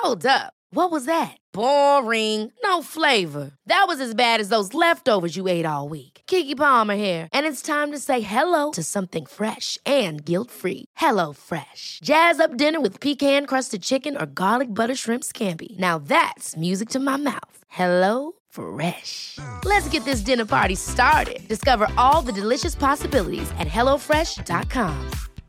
Hold up. What was that? Boring. No flavor. That was as bad as those leftovers you ate all week. Keke Palmer here, and it's time to say hello to something fresh and guilt-free. Hello Fresh. Jazz up dinner with pecan-crusted chicken or garlic butter shrimp scampi. Now that's music to my mouth. Hello Fresh. Let's get this dinner party started. Discover all the delicious possibilities at hellofresh.com.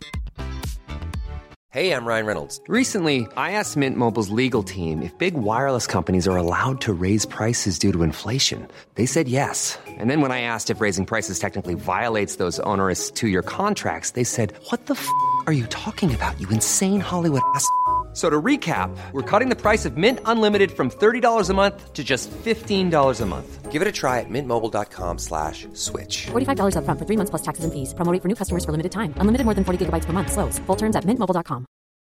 Hey, I'm Ryan Reynolds. Recently, I asked Mint Mobile's legal team if big wireless companies are allowed to raise prices due to inflation. They said yes. And then when I asked if raising prices technically violates those onerous two-year contracts, they said, "What the f*** are you talking about, you insane Hollywood ass?" So to recap, we're cutting the price of Mint Unlimited from $30 a month to just $15 a month. Give it a try at mintmobile.com/switch. $45 up front for 3 months plus taxes and fees. Promo rate for new customers for limited time. Unlimited more than 40 gigabytes per month. Slows full terms at mintmobile.com.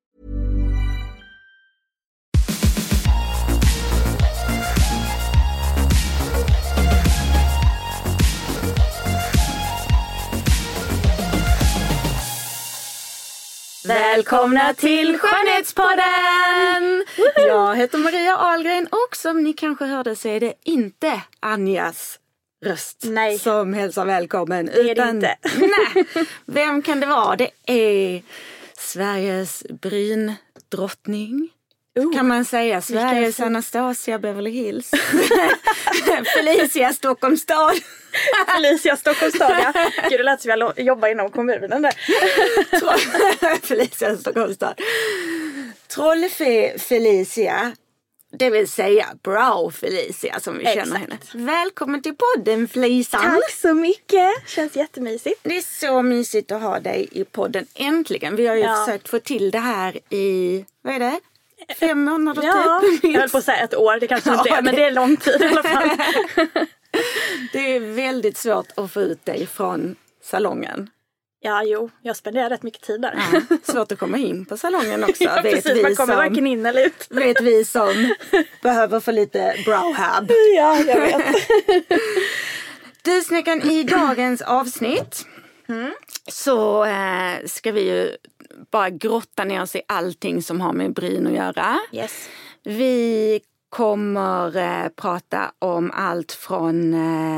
Välkomna till Skönhetspodden! Jag heter Maria Ahlgren och som ni kanske hörde så är det inte Anjas röst som hälsar välkommen. Det är det inte. Nej, vem kan det vara? Det är Sveriges bryndrottning. Kan man säga Sveriges Anastasia Beverly Hills. Felicia Stockholms stad. Felicia Stockholms stad, ja. Gud, det lät som jag jobbar inom kommunen där. Felicia Stockholms stad. Trollfe Felicia, det vill säga Brow Felicia som vi känner henne. Välkommen till podden, Felicia. Tack så mycket. Känns jättemysigt. Det är så mysigt att ha dig i podden. Äntligen. Vi har ju försökt få till det här i, vad är det? 5 månader typ. Jag höll på att säga 1 år, det kanske inte är, men det är lång tid i alla fall. Det är väldigt svårt att få ut dig från salongen. Ja, jo, jag spenderar rätt mycket tid där. Ja, svårt att komma in på salongen också. Ja, precis, man kommer varken in eller ut. Vet vi som behöver få lite browhab. Ja, jag vet. Du Snäckan, i dagens avsnitt så ska vi ju bara grotta ner oss i allting som har med bryn att göra. Yes. Vi kommer prata om allt från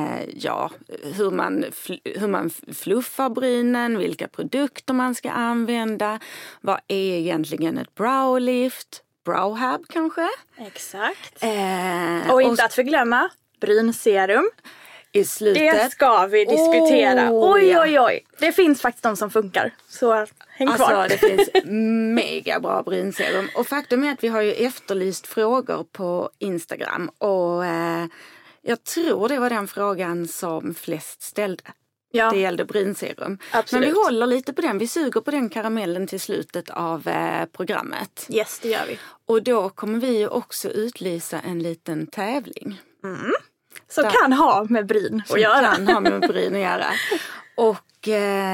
hur man fluffar brynen, vilka produkter man ska använda, vad är egentligen ett browlift, browhab kanske? Exakt. Och inte att förglömma brynserum. I slutet. Det ska vi diskutera. Oj. Det finns faktiskt de som funkar. Så häng kvar. Alltså det finns mega bra brynserum. Och faktum är att vi har ju efterlyst frågor på Instagram. Och jag tror det var den frågan som flest ställde. Ja. Det gällde brynserum. Absolut. Men vi håller lite på den. Vi suger på den karamellen till slutet av programmet. Yes, det gör vi. Och då kommer vi ju också utlysa en liten tävling. Som kan ha med bryn att göra. Kan ha med bryn att göra. Och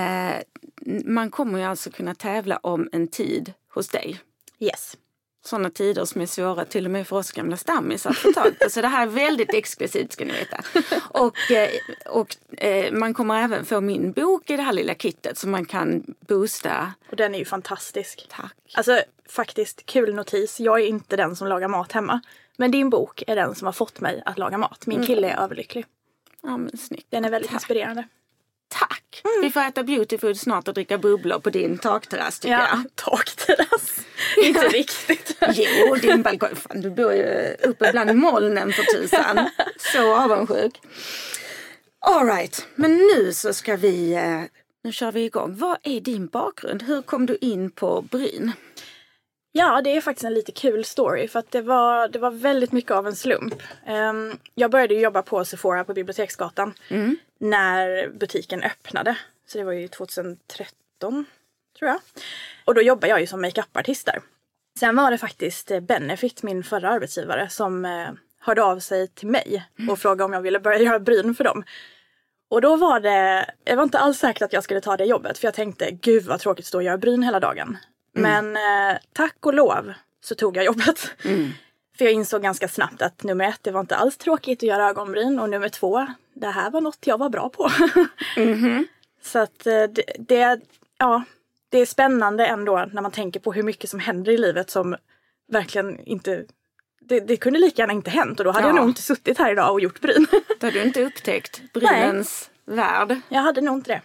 man kommer ju alltså kunna tävla om en tid hos dig. Yes. Sådana tider som är svåra till och med för oss gamla stammis att få tag på. Så det här är väldigt exklusivt, ska ni veta. Och man kommer även få min bok i det här lilla kittet som man kan boosta. Och den är ju fantastisk. Tack. Alltså faktiskt kul notis. Jag är inte den som lagar mat hemma. Men din bok är den som har fått mig att laga mat. Min kille är överlycklig. Ja, men snyggt. Den är väldigt inspirerande. Tack. Vi får äta beautyfood snart och dricka bubblor på din takterrass tycker jag. Takterrass. Inte riktigt. Jo, din balkong. Fan, du bor ju uppe bland molnen för tusan. Så avundsjuk. All right. Men nu så ska vi... Nu kör vi igång. Vad är din bakgrund? Hur kom du in på bryn? Ja, det är faktiskt en lite kul story. För att det var väldigt mycket av en slump. Jag började jobba på Sephora på Biblioteksgatan. När butiken öppnade. Så det var ju 2013, tror jag. Och då jobbade jag ju som make-up-artist där. Sen var det faktiskt Benefit, min förra arbetsgivare, som hörde av sig till mig. Och frågade om jag ville börja göra bryn för dem. Och då var jag var inte alls säker att jag skulle ta det jobbet. För jag tänkte, gud vad tråkigt att stå och göra bryn hela dagen. Men tack och lov så tog jag jobbet. För jag insåg ganska snabbt att nummer 1, det var inte alls tråkigt att göra ögonbryn. Och nummer 2, det här var något jag var bra på. Så att det är spännande ändå när man tänker på hur mycket som händer i livet som verkligen inte... Det kunde lika gärna inte hänt och då hade jag nog inte suttit här idag och gjort bryn. Då hade du inte upptäckt brynens värld. Jag hade nog inte det.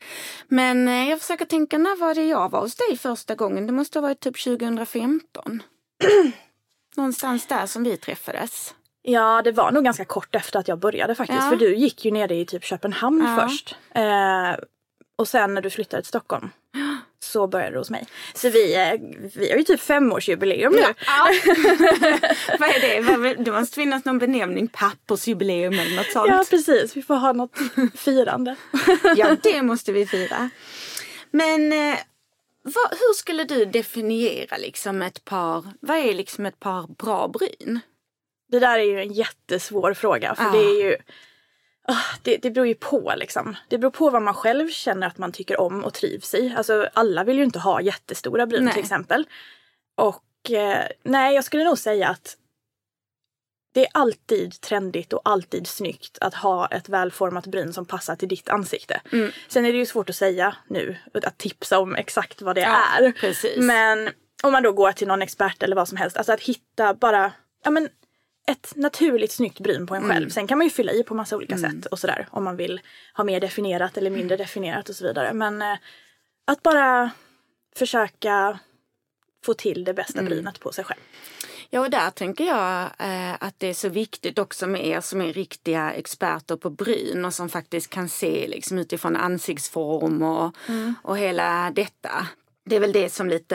Men jag försöker tänka, när var det jag var hos dig första gången? Det måste ha varit typ 2015. Någonstans där som vi träffades. Ja, det var nog ganska kort efter att jag började faktiskt. För du gick ju nere i typ Köpenhamn först. Och sen när du flyttade till Stockholm så började du hos mig. Så vi har ju typ 5-årsjubileum nu. Ja. Vad är det? Det måste finnas någon benämning, pappersjubileum eller något sånt. Ja, precis. Vi får ha något firande. Ja, det måste vi fira. Men hur skulle du definiera liksom vad är liksom ett par bra bryn? Det där är ju en jättesvår fråga. För det är ju... Det beror ju på liksom. Det beror på vad man själv känner att man tycker om och trivs i. Alltså alla vill ju inte ha jättestora bryn till exempel. Och nej, jag skulle nog säga att det är alltid trendigt och alltid snyggt att ha ett välformat bryn som passar till ditt ansikte. Sen är det ju svårt att säga nu, att tipsa om exakt vad det är. Precis. Men om man då går till någon expert eller vad som helst, alltså att hitta bara, ett naturligt snyggt bryn på en själv. Sen kan man ju fylla i på massa olika sätt och sådär. Om man vill ha mer definierat eller mindre definierat och så vidare. Men att bara försöka få till det bästa brynet på sig själv. Ja, och där tänker jag att det är så viktigt också med er som är riktiga experter på bryn. Och som faktiskt kan se liksom utifrån ansiktsform och hela detta. Det är väl det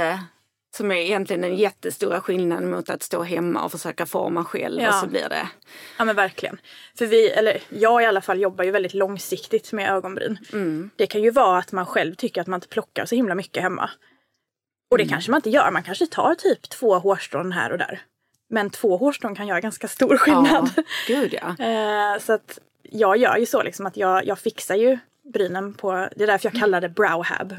som är egentligen den jättestora skillnaden mot att stå hemma och försöka forma själv och så blir det. Ja, men verkligen. För jag i alla fall jobbar ju väldigt långsiktigt med ögonbryn. Det kan ju vara att man själv tycker att man inte plockar så himla mycket hemma. Och det kanske man inte gör. Man kanske tar typ 2 hårstrån här och där. Men 2 hårstrån kan göra ganska stor skillnad. Ja, gud ja. Så att jag gör ju så liksom att jag fixar ju brynen på... Det är därför jag kallar det browhab,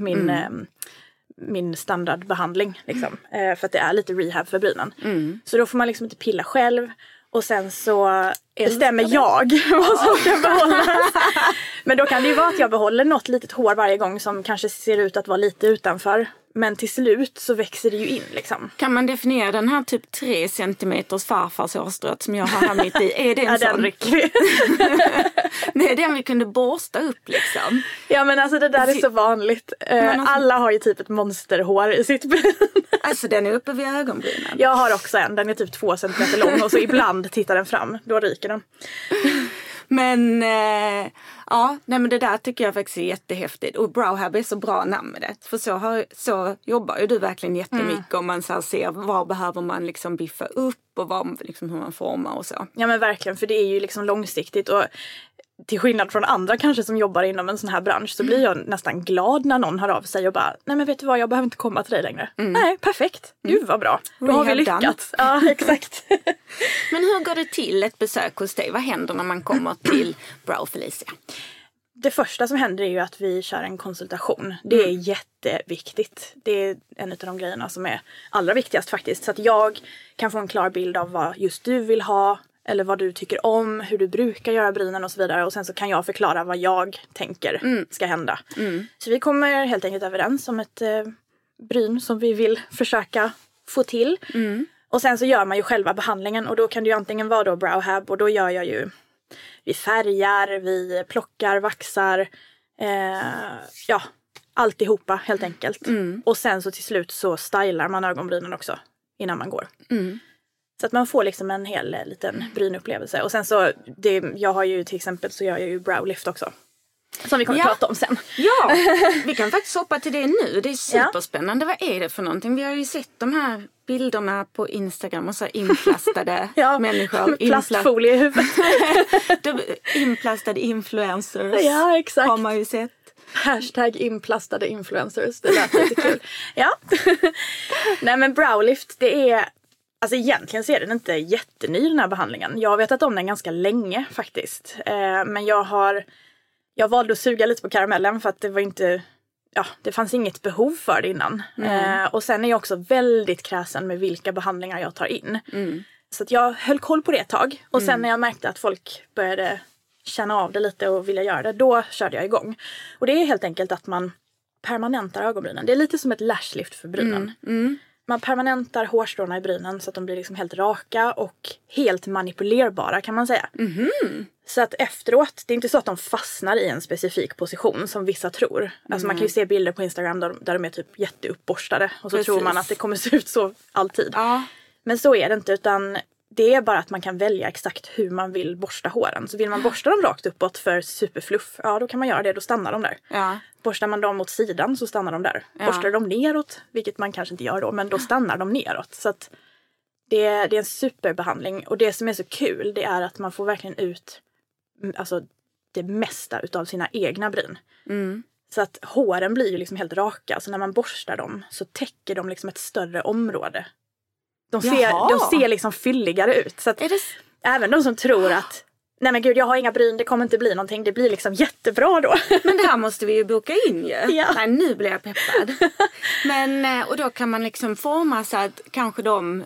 min standardbehandling liksom. För att det är lite rehab för brynen. Så då får man liksom inte pilla själv. Och sen så bestämmer jag vad som ska behållas. Men då kan det ju vara att jag behåller något litet hår varje gång som kanske ser ut att vara lite utanför. Men till slut så växer det ju in liksom. Kan man definiera den här typ 3 centimeters farfarshårstrået som jag har här mitt i? Är det en sån? Den rycker vi. Det är den vi kunde borsta upp liksom. Ja, men alltså det där är så vanligt. Alla har ju typ ett monsterhår i sitt bryn. Alltså den är uppe vid ögonbrynen. Jag har också en. Den är typ 2 centimeter lång och så ibland tittar den fram. Då ryker den. Men men det där tycker jag faktiskt är jättehäftigt. Och browhab är så bra namn med det. För så jobbar ju du verkligen jättemycket. Om man så här ser vad behöver man liksom biffa upp och liksom hur man formar och så. Ja, men verkligen, för det är ju liksom långsiktigt. Och till skillnad från andra kanske som jobbar inom en sån här bransch så blir jag nästan glad när någon hör av sig och bara, nej men vet du vad, jag behöver inte komma till dig längre. Nej, perfekt. Gud vad bra. Då har vi lyckats. Ja, exakt. Men hur går det till ett besök hos dig? Vad händer när man kommer till Brow Felicia? Det första som händer är ju att vi kör en konsultation. Det är jätteviktigt. Det är en av de grejerna som är allra viktigast faktiskt. Så att jag kan få en klar bild av vad just du vill ha. Eller vad du tycker om, hur du brukar göra brynen och så vidare. Och sen så kan jag förklara vad jag tänker ska hända. Så vi kommer helt enkelt överens om ett bryn som vi vill försöka få till. Och sen så gör man ju själva behandlingen. Och då kan det ju antingen vara då browhab. Och då gör jag ju, vi färgar, vi plockar, vaxar. Alltihopa helt enkelt. Och sen så till slut så stylar man ögonbrynen också innan man går. Så att man får liksom en hel liten brynupplevelse. Och sen så, jag har ju till exempel så gör jag ju browlift också. Som vi kommer att prata om sen. Ja, vi kan faktiskt hoppa till det nu. Det är superspännande. Vad är det för någonting? Vi har ju sett de här bilderna på Instagram och så inplastade människor. Plastfolie i huvudet. Inplastade influencers. Ja, exakt. Har man ju sett. Hashtag inplastade influencers. Det lät lite kul. Ja. Nej, men browlift, det är... Alltså egentligen så är den inte jätteny den här behandlingen. Jag har vetat om den ganska länge faktiskt. Men jag valde att suga lite på karamellen för att det var inte... Ja, det fanns inget behov för det innan. Och sen är jag också väldigt kräsen med vilka behandlingar jag tar in. Så att jag höll koll på det ett tag. Och sen när jag märkte att folk började känna av det lite och vilja göra det, då körde jag igång. Och det är helt enkelt att man permanentar ögonbrynen. Det är lite som ett lashlift för brynen. man permanentar hårstråna i brynen så att de blir liksom helt raka och helt manipulerbara kan man säga. Så att efteråt, det är inte så att de fastnar i en specifik position som vissa tror. Alltså man kan ju se bilder på Instagram där de är typ jätteuppborstade och så tror man att det kommer se ut så alltid. Ja. Men så är det inte, utan det är bara att man kan välja exakt hur man vill borsta håren. Så vill man borsta dem rakt uppåt för superfluff, ja då kan man göra det, då stannar de där. Ja. Borstar man dem åt sidan så stannar de där. Ja. Borstar de neråt, vilket man kanske inte gör då, men då stannar de neråt. Så att det är en superbehandling. Och det som är så kul, det är att man får verkligen ut alltså, det mesta utav sina egna bryn. Så att håren blir ju liksom helt raka. Så när man borstar dem så täcker de liksom ett större område. De ser liksom fylligare ut. Så att även de som tror att nej men gud, jag har inga bryn, det kommer inte bli någonting. Det blir liksom jättebra då. Men det här måste vi ju boka in ju. Ja. Nej, nu blir jag peppad. Men, och då kan man liksom forma så att kanske de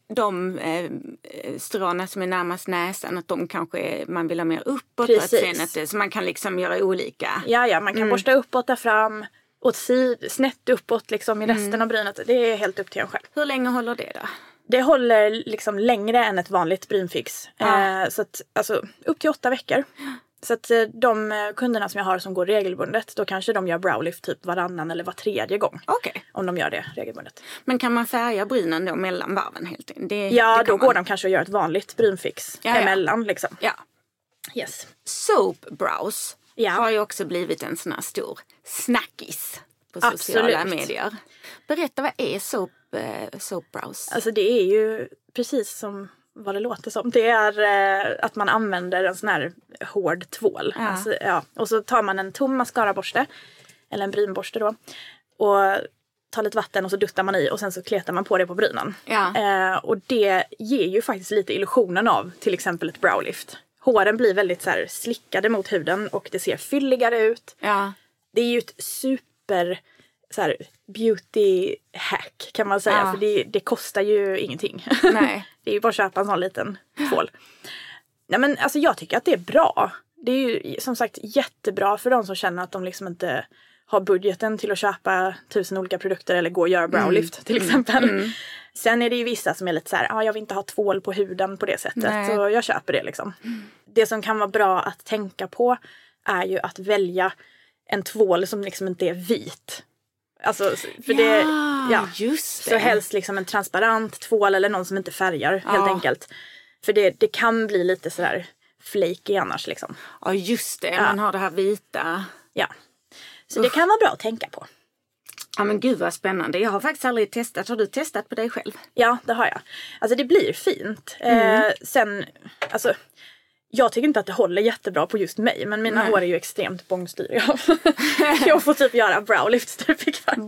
stråna som är närmast näsan, att de kanske man vill ha mer uppåt. Så man kan liksom göra olika. Ja, man kan borsta uppåt där fram. Åt snett uppåt liksom i resten av brynet. Det är helt upp till en själv. Hur länge håller det då? Det håller liksom längre än ett vanligt brynfix. Så att, alltså upp till 8 veckor. Så att de kunderna som jag har som går regelbundet, då kanske de gör browlift typ varannan eller var tredje gång. Okej. Om de gör det regelbundet. Men kan man färga brynen då mellan varven helt enkelt? Då går de kanske och gör ett vanligt brynfix emellan liksom. Ja. Yes. Soap brows har ju också blivit en sån här stor snackis på sociala medier. Berätta, vad är soap brows? Alltså det är ju precis som vad det låter som. Det är att man använder en sån här hård tvål. Ja. Alltså, och så tar man en tom mascaraborste eller en brynborste då och tar lite vatten och så duttar man i och sen så kletar man på det på brynen. Ja. Och det ger ju faktiskt lite illusionen av till exempel ett browlift. Håren blir väldigt så här slickade mot huden och det ser fylligare ut. Ja. Det är ju ett super så här beauty hack kan man säga. Ja. För det kostar ju ingenting. Nej. Det är ju bara att köpa en sån liten tvål. Nej, men alltså jag tycker att det är bra. Det är ju som sagt jättebra för de som känner att de liksom inte har budgeten till att köpa 1000 olika produkter eller gå och göra browlift till exempel. Sen är det ju vissa som är lite så här, jag vill inte ha tvål på huden på det sättet. Nej. Så jag köper det liksom. Det som kan vara bra att tänka på är ju att välja en tvål som liksom inte är vit. Alltså, för just det. Så helst liksom en transparent tvål eller någon som inte färgar helt enkelt. För det kan bli lite sådär flaky annars liksom. Ja just det, man har det här vita. Ja, så det kan vara bra att tänka på. Ja men gud vad spännande, jag har faktiskt aldrig testat. Har du testat på dig själv? Ja det har jag. Alltså det blir fint. Sen, alltså jag tycker inte att det håller jättebra på just mig. Men mina hår är ju extremt bångstyriga. Jag får typ göra browlifts typ i kvart.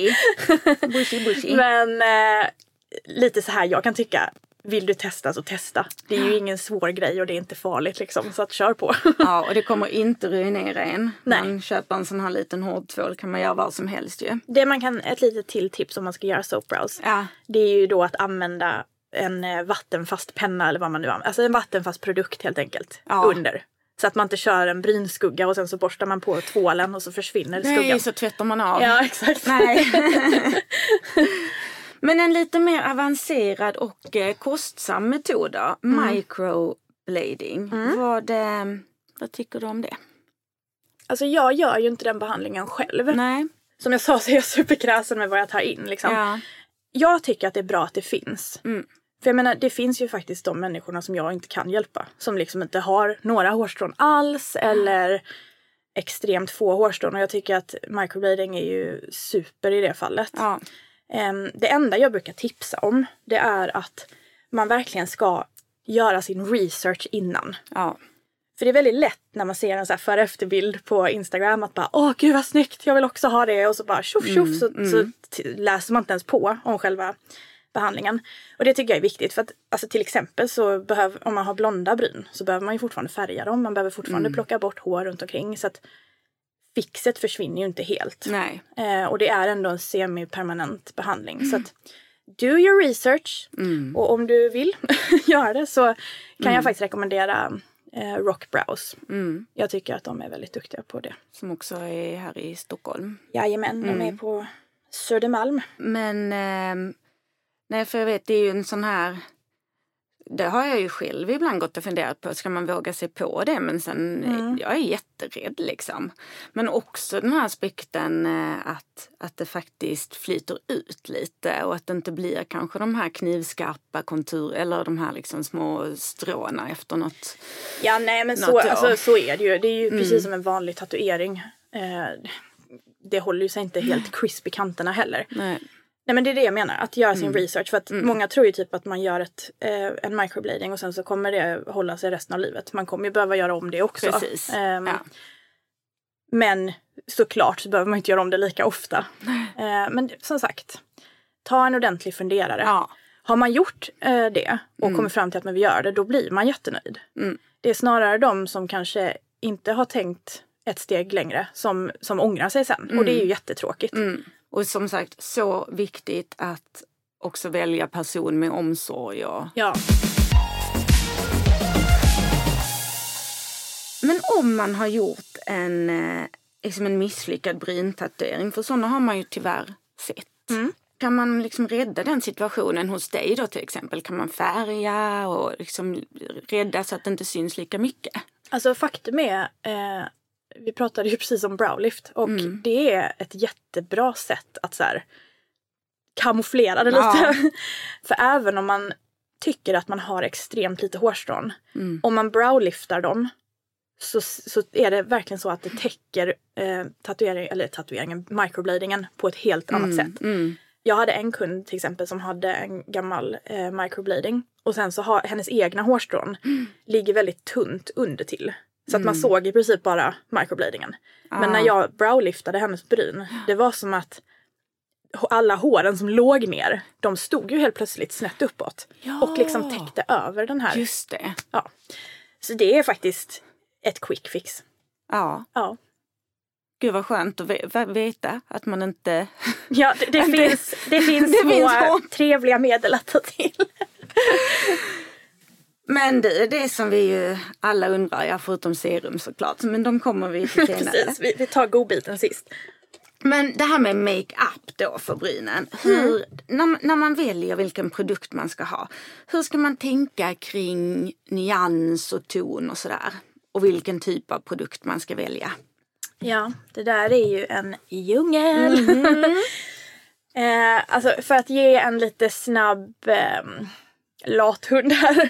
Bushy. Men lite så här, jag kan tycka, vill du testa så testa. Det är ju ingen svår grej och det är inte farligt liksom. Så att kör på. Ja, och det kommer inte ruinera en. Nej. Man köper en sån här liten hårdtvål kan man göra vad som helst ju. Ett litet till tips om man ska göra soap brows. Ja. Det är ju då att använda en vattenfast penna eller vad man nu använder. Alltså en vattenfast produkt helt enkelt. Under. Så att man inte kör en brynskugga och sen så borstar man på tvålen och så försvinner skuggan. Nej, så tvättar man av. Ja, exakt. Nej. Men en lite mer avancerad och kostsam metod då. Microblading. Vad tycker du om det? Alltså jag gör ju inte den behandlingen själv. Nej. Som jag sa så är jag superkräsen med vad jag tar in liksom. Ja. Jag tycker att det är bra att det finns. För jag menar, det finns ju faktiskt de människorna som jag inte kan hjälpa. Som liksom inte har några hårstrån alls. Eller extremt få hårstrån. Och jag tycker att microblading är ju super i det fallet. Ja. Det enda jag brukar tipsa om, det är att man verkligen ska göra sin research innan. Ja. För det är väldigt lätt när man ser en så här för efterbild på Instagram att bara, gud vad snyggt, jag vill också ha det. Och så bara tjoff så läser man inte ens på om själva behandlingen. Och det tycker jag är viktigt för att alltså, till exempel så om man har blonda bryn så behöver man ju fortfarande färga dem. Man behöver fortfarande plocka bort hår runt omkring så att fixet försvinner ju inte helt. Nej. Och det är ändå en semi-permanent behandling. Så att do your research. Och om du vill göra det så kan jag faktiskt rekommendera Rock Brows. Jag tycker att de är väldigt duktiga på det. Som också är här i Stockholm. Jajamän, de är på Södermalm. Men Nej, för jag vet, det är ju en sån här... Det har jag ju själv ibland gått och funderat på. Ska man våga sig på det? Men sen, jag är jätterädd liksom. Men också den här aspekten att det faktiskt flyter ut lite. Och att det inte blir kanske de här knivskarpa konturer. Eller de här liksom små stråna efter något. Ja, nej, men så är det ju. Det är ju precis som en vanlig tatuering. Det håller ju sig inte helt crisp i kanterna heller. Nej, men det är det jag menar, att göra sin research. För att många tror ju typ att man gör en microblading och sen så kommer det hålla sig resten av livet. Man kommer ju behöva göra om det också. Precis. Men såklart så behöver man inte göra om det lika ofta. Men som sagt, ta en ordentlig funderare. Ja. Har man gjort det och kommit fram till att man vill göra det, då blir man jättenöjd. Det är snarare de som kanske inte har tänkt ett steg längre som ångrar sig sen. Och det är ju jättetråkigt. Och som sagt, så viktigt att också välja person med omsorg. Ja. Men om man har gjort en misslyckad bryntatuering, för sådana har man ju tyvärr sett. Kan man liksom rädda den situationen hos dig då till exempel? Kan man färga och liksom rädda så att det inte syns lika mycket? Alltså faktum är... vi pratade ju precis om browlift och det är ett jättebra sätt att så här kamouflera det lite. För även om man tycker att man har extremt lite hårstrån, om man browliftar dem så är det verkligen så att det täcker tatueringen, microbladingen på ett helt annat sätt. Jag hade en kund till exempel som hade en gammal microblading och sen så har hennes egna hårstrån ligger väldigt tunt under till. Så att man såg i princip bara microbladingen. Men när jag browliftade hennes bryn, det var som att alla håren som låg ner, de stod ju helt plötsligt snett uppåt. Och liksom täckte över den här. Just det. Ja. Så det är faktiskt ett quick fix. Ja. Gud vad skönt att veta att man inte... Ja, det finns små trevliga medel att ta till. Men det som vi ju alla undrar, förutom serum såklart, men de kommer vi till senare. Precis, vi tar godbiten sist. Men det här med make-up då för brynen. När man väljer vilken produkt man ska ha, hur ska man tänka kring nyans och ton och sådär? Och vilken typ av produkt man ska välja? Ja, det där är ju en djungel. Alltså för att ge en lite snabb lathund här.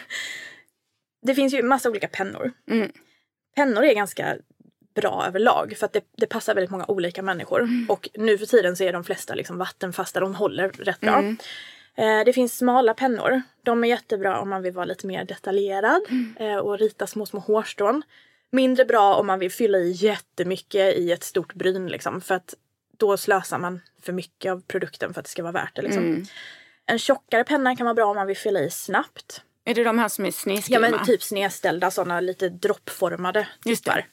Det finns ju massa olika pennor. Pennor är ganska bra överlag för att det passar väldigt många olika människor. Och nu för tiden så är de flesta liksom vattenfasta, de håller rätt bra. Det finns smala pennor. De är jättebra om man vill vara lite mer detaljerad och rita små hårstrån. Mindre bra om man vill fylla i jättemycket i ett stort bryn liksom, för att då slösar man för mycket av produkten för att det ska vara värt det liksom. En tjockare penna kan vara bra om man vill fylla i snabbt. Är det de här som är snedskrivna? Ja, men typ snedställda, sådana lite droppformade. Just det.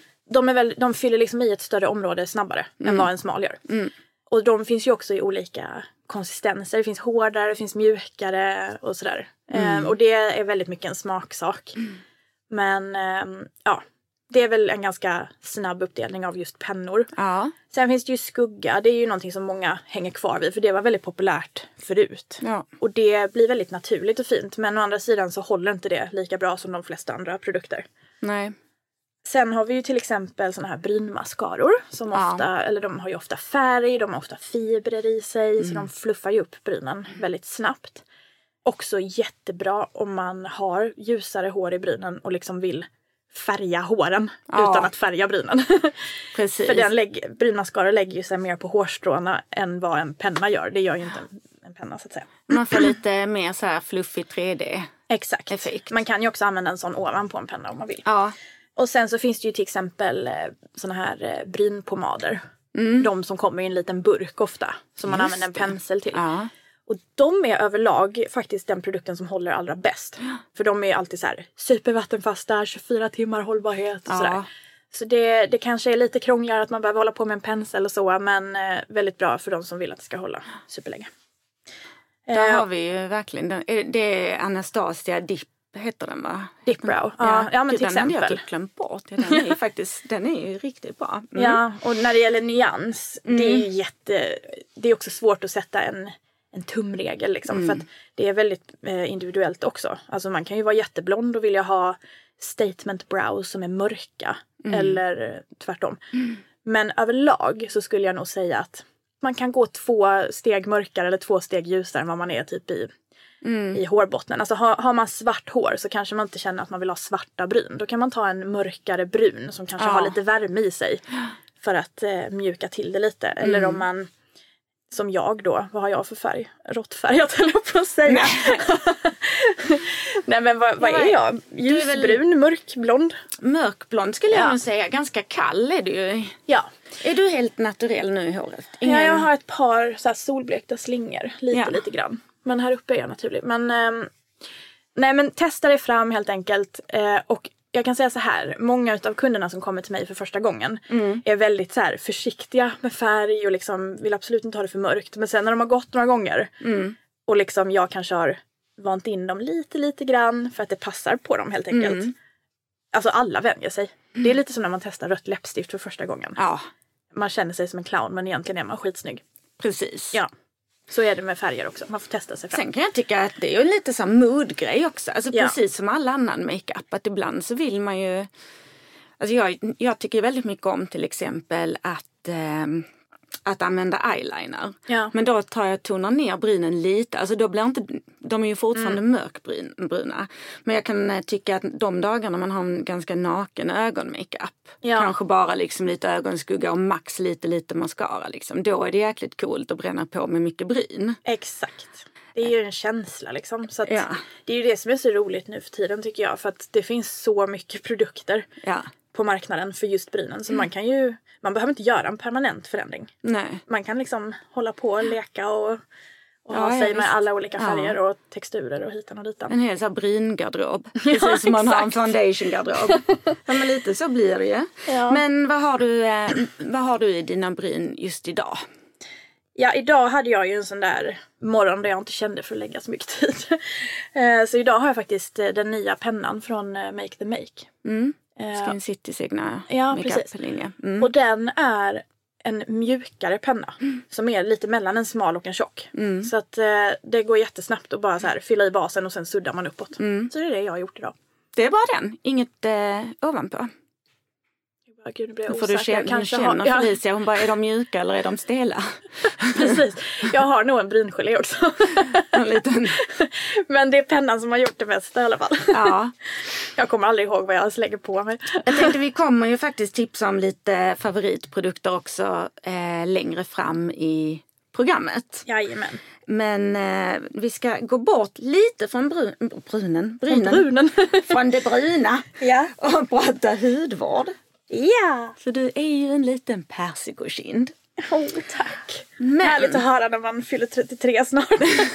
De fyller liksom i ett större område snabbare än vad en smal gör. Och de finns ju också i olika konsistenser. Det finns hårdare, det finns mjukare och sådär. Och det är väldigt mycket en smaksak. Men ja, det är väl en ganska snabb uppdelning av just pennor. Ja. Sen finns det ju skugga. Det är ju någonting som många hänger kvar vid. För det var väldigt populärt förut. Ja. Och det blir väldigt naturligt och fint. Men å andra sidan så håller inte det lika bra som de flesta andra produkter. Nej. Sen har vi ju till exempel såna här brynmascaror. Som ofta, eller de har ju ofta färg. De har ofta fibrer i sig. Så de fluffar ju upp brynen väldigt snabbt. Också jättebra om man har ljusare hår i brynen. Och liksom vill färga håren utan att färga brynen. Precis. För brynmascara lägger ju sig mer på hårstråna än vad en penna gör. Det gör ju inte en penna så att säga. Man får lite mer så här fluffig 3D. Exakt. Effekt. Man kan ju också använda en sån ovanpå en penna om man vill. Ja. Och sen så finns det ju till exempel såna här brynpomader. De som kommer i en liten burk ofta. Som man använder en pensel till. Ja. Och de är överlag faktiskt den produkten som håller allra bäst. För de är alltid så här supervattenfasta, 24 timmar hållbarhet och sådär. Så det kanske är lite krångligare att man behöver hålla på med en pensel och så. Men väldigt bra för de som vill att det ska hålla superlänge. Där har vi ju verkligen, det är Anastasia Dip heter den va? Dip Brow. Ja, men till exempel. Den har jag typ glömt bort. Den är ju riktigt bra. Ja, och när det gäller nyans, det är också svårt att sätta tumregel liksom. För att det är väldigt individuellt också. Alltså man kan ju vara jätteblond och vilja ha statement brows som är mörka. Eller tvärtom. Men överlag så skulle jag nog säga att man kan gå 2 steg mörkare eller 2 steg ljusare än vad man är typ i hårbotten. Alltså har man svart hår så kanske man inte känner att man vill ha svarta bryn. Då kan man ta en mörkare brun som kanske har lite värme i sig. För att mjuka till det lite. Eller om man, som jag då, vad har jag för färg? Råttfärgat höll jag på att säga. Nej men vad är jag? Ljusbrun, mörkblond? Mörkblond skulle jag nog säga. Ganska kall är du ju. Ja. Är du helt naturell nu i håret? Ja, jag har ett par så här solblekta slingor. Lite grann. Men här uppe är jag naturlig. Men, nej men testa det fram helt enkelt. Och jag kan säga så här. Många av kunderna som kommer till mig för första gången är väldigt så här försiktiga med färg. Och liksom vill absolut inte ha det för mörkt. Men sen när de har gått några gånger. Och liksom jag kanske har vant in dem lite grann. För att det passar på dem helt enkelt. Alltså alla vänjer sig. Det är lite som när man testar rött läppstift för första gången. Ja. Man känner sig som en clown men egentligen är man skitsnygg. Precis. Ja. Så är det med färger också. Man får testa sig fram. Sen kan jag tycka att det är ju lite så moodgrej också. Alltså precis som all annan makeup. Att ibland så vill man ju... Alltså jag tycker väldigt mycket om till exempel att använda eyeliner. Ja. Men då tonar ner brynen lite. Alltså då blir inte... De är ju fortfarande mörkbruna. Men jag kan tycka att de dagarna man har en ganska naken ögonmakeup. Ja. Kanske bara liksom lite ögonskugga och max lite mascara liksom. Då är det jäkligt coolt att bränna på med mycket bryn. Exakt. Det är ju en känsla liksom. Så att det är ju det som är så roligt nu för tiden tycker jag. För att det finns så mycket produkter på marknaden för just brynen. Så man behöver inte göra en permanent förändring. Nej. Man kan liksom hålla på och leka och ha sig med alla olika färger och texturer och hitan och ditan. En hel sån här bryngarderob. Precis som man har en foundation-garderob. Ja, men lite så blir det ju. Ja. Men vad har du i dina bryn just idag? Ja, idag hade jag ju en sån där morgon där jag inte kände för att lägga så mycket tid. Så idag har jag faktiskt den nya pennan från Make the Make. Skin Citys egna makeup-linje. Och den är en mjukare penna. Som är lite mellan en smal och en tjock. Så att det går jättesnabbt att bara så här fylla i basen och sen suddar man uppåt. Så det är det jag har gjort idag. Det är bara den, inget ovanpå. Gud, nu blir jag får du känna Felicia, hon bara, är de mjuka eller är de stela? Precis, jag har nog en bryngelé också. En liten. Men det är pennan som har gjort det mesta i alla fall. Ja. Jag kommer aldrig ihåg vad jag lägger på mig. Jag tänkte vi kommer ju faktiskt tipsa om lite favoritprodukter också längre fram i programmet. Jajamän. Men vi ska gå bort lite från brynen. Från det bruna. Och prata hudvård. Ja. Så du är ju en liten persikokind. Tack. Härligt att höra när man fyller 33 snart.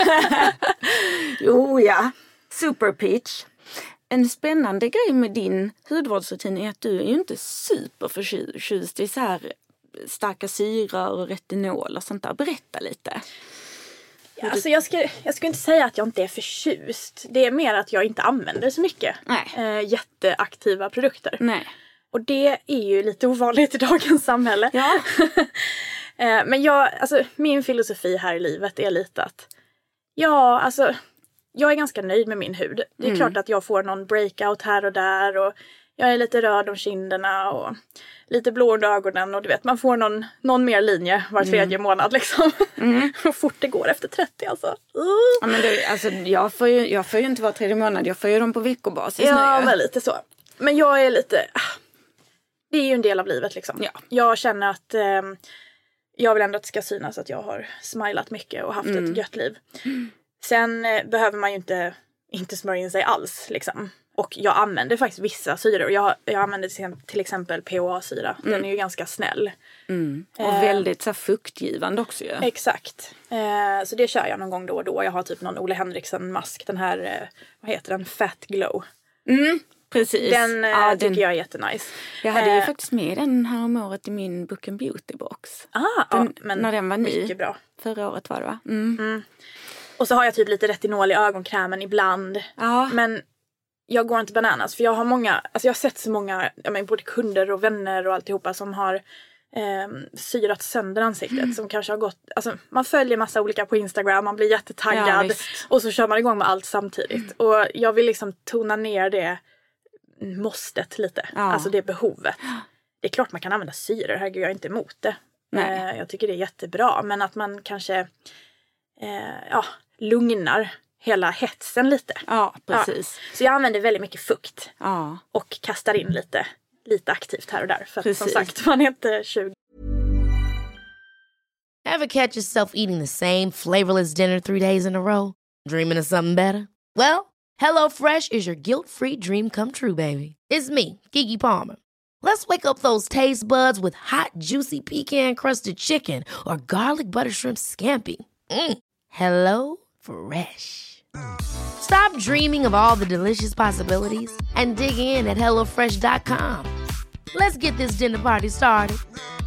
Jo ja. Super Peach. En spännande grej med din hudvårdsrutin är att du är ju inte superförtjust i så här starka syror och retinol och sånt där. Berätta lite. Ja, alltså jag skulle inte säga att jag inte är förtjust. Det är mer att jag inte använder så mycket jätteaktiva produkter. Nej. Och det är ju lite ovanligt i dagens samhälle. Ja. Men min filosofi här i livet är lite att jag är ganska nöjd med min hud. Det är klart att jag får någon breakout här och där och jag är lite röd om kinderna och lite blå under ögonen och du vet, man får någon mer linje var tredje månad liksom. Och fort det går efter 30 alltså. Ja, men jag får ju inte vara tredje månad, jag får ju dem på veckobasis nu. Ja, men lite så. Men jag är lite... Det är ju en del av livet liksom. Ja. Jag känner att jag vill ändå att det ska synas att jag har smilat mycket och haft ett gött liv. Sen behöver man ju inte smörja in sig alls liksom. Och jag använder faktiskt vissa syror. Jag använder till exempel PHA-syra. Den är ju ganska snäll. Och väldigt så fuktgivande också ju. Exakt. Så det kör jag någon gång då och då. Jag har typ någon Ole Henriksen-mask. Den här, vad heter den? Fat Glow. Precis. Den tycker jag är jättenice. Jag hade ju faktiskt med den här om året i min Book and Beauty-box. Men när den var ny. Mycket bra. Förra året var det va? Och så har jag typ lite retinol i ögonkrämen ibland. Men jag går inte bananas. För jag har jag har sett så många både kunder och vänner och alltihopa som har syrat sönder ansiktet som kanske har gått, alltså man följer massa olika på Instagram, man blir jättetaggad och så kör man igång med allt samtidigt och jag vill liksom tona ner det måstet lite, alltså det behovet. Det är klart man kan använda syror, herregud jag är inte emot det. Jag tycker det är jättebra, men att man kanske lugnar hela hetsen lite. Ja, precis. Så jag använder väldigt mycket fukt och kastar in lite aktivt här och där. För att, som sagt, man är inte 20. Ever catch yourself eating the same flavorless dinner 3 days in a row? Dreaming of something better? Well, HelloFresh is your guilt-free dream come true, baby. It's me, Keke Palmer. Let's wake up those taste buds with hot, juicy pecan-crusted chicken or garlic butter shrimp scampi. Hello Fresh. Stop dreaming of all the delicious possibilities and dig in at HelloFresh.com. Let's get this dinner party started.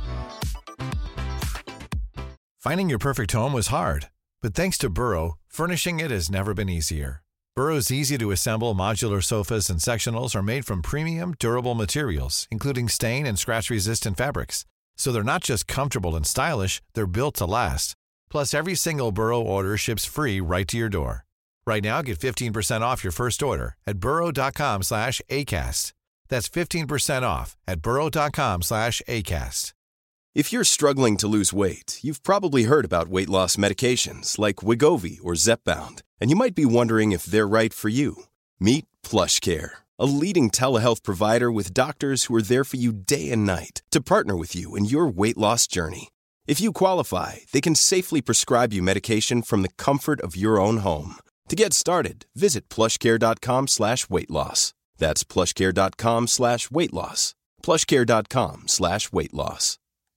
Finding your perfect home was hard, but thanks to Burrow, furnishing it has never been easier. Burrow's easy-to-assemble modular sofas and sectionals are made from premium, durable materials, including stain and scratch-resistant fabrics. So they're not just comfortable and stylish, they're built to last. Plus, every single Burrow order ships free right to your door. Right now, get 15% off your first order at burrow.com/ACAST. That's 15% off at burrow.com/ACAST. If you're struggling to lose weight, you've probably heard about weight loss medications like Wegovy or Zepbound, and you might be wondering if they're right for you. Meet PlushCare, a leading telehealth provider with doctors who are there for you day and night to partner with you in your weight loss journey. If you qualify, they can safely prescribe you medication from the comfort of your own home. To get started, visit plushcare.com/weightloss. That's plushcare.com/weightloss. plushcare.com/weightloss.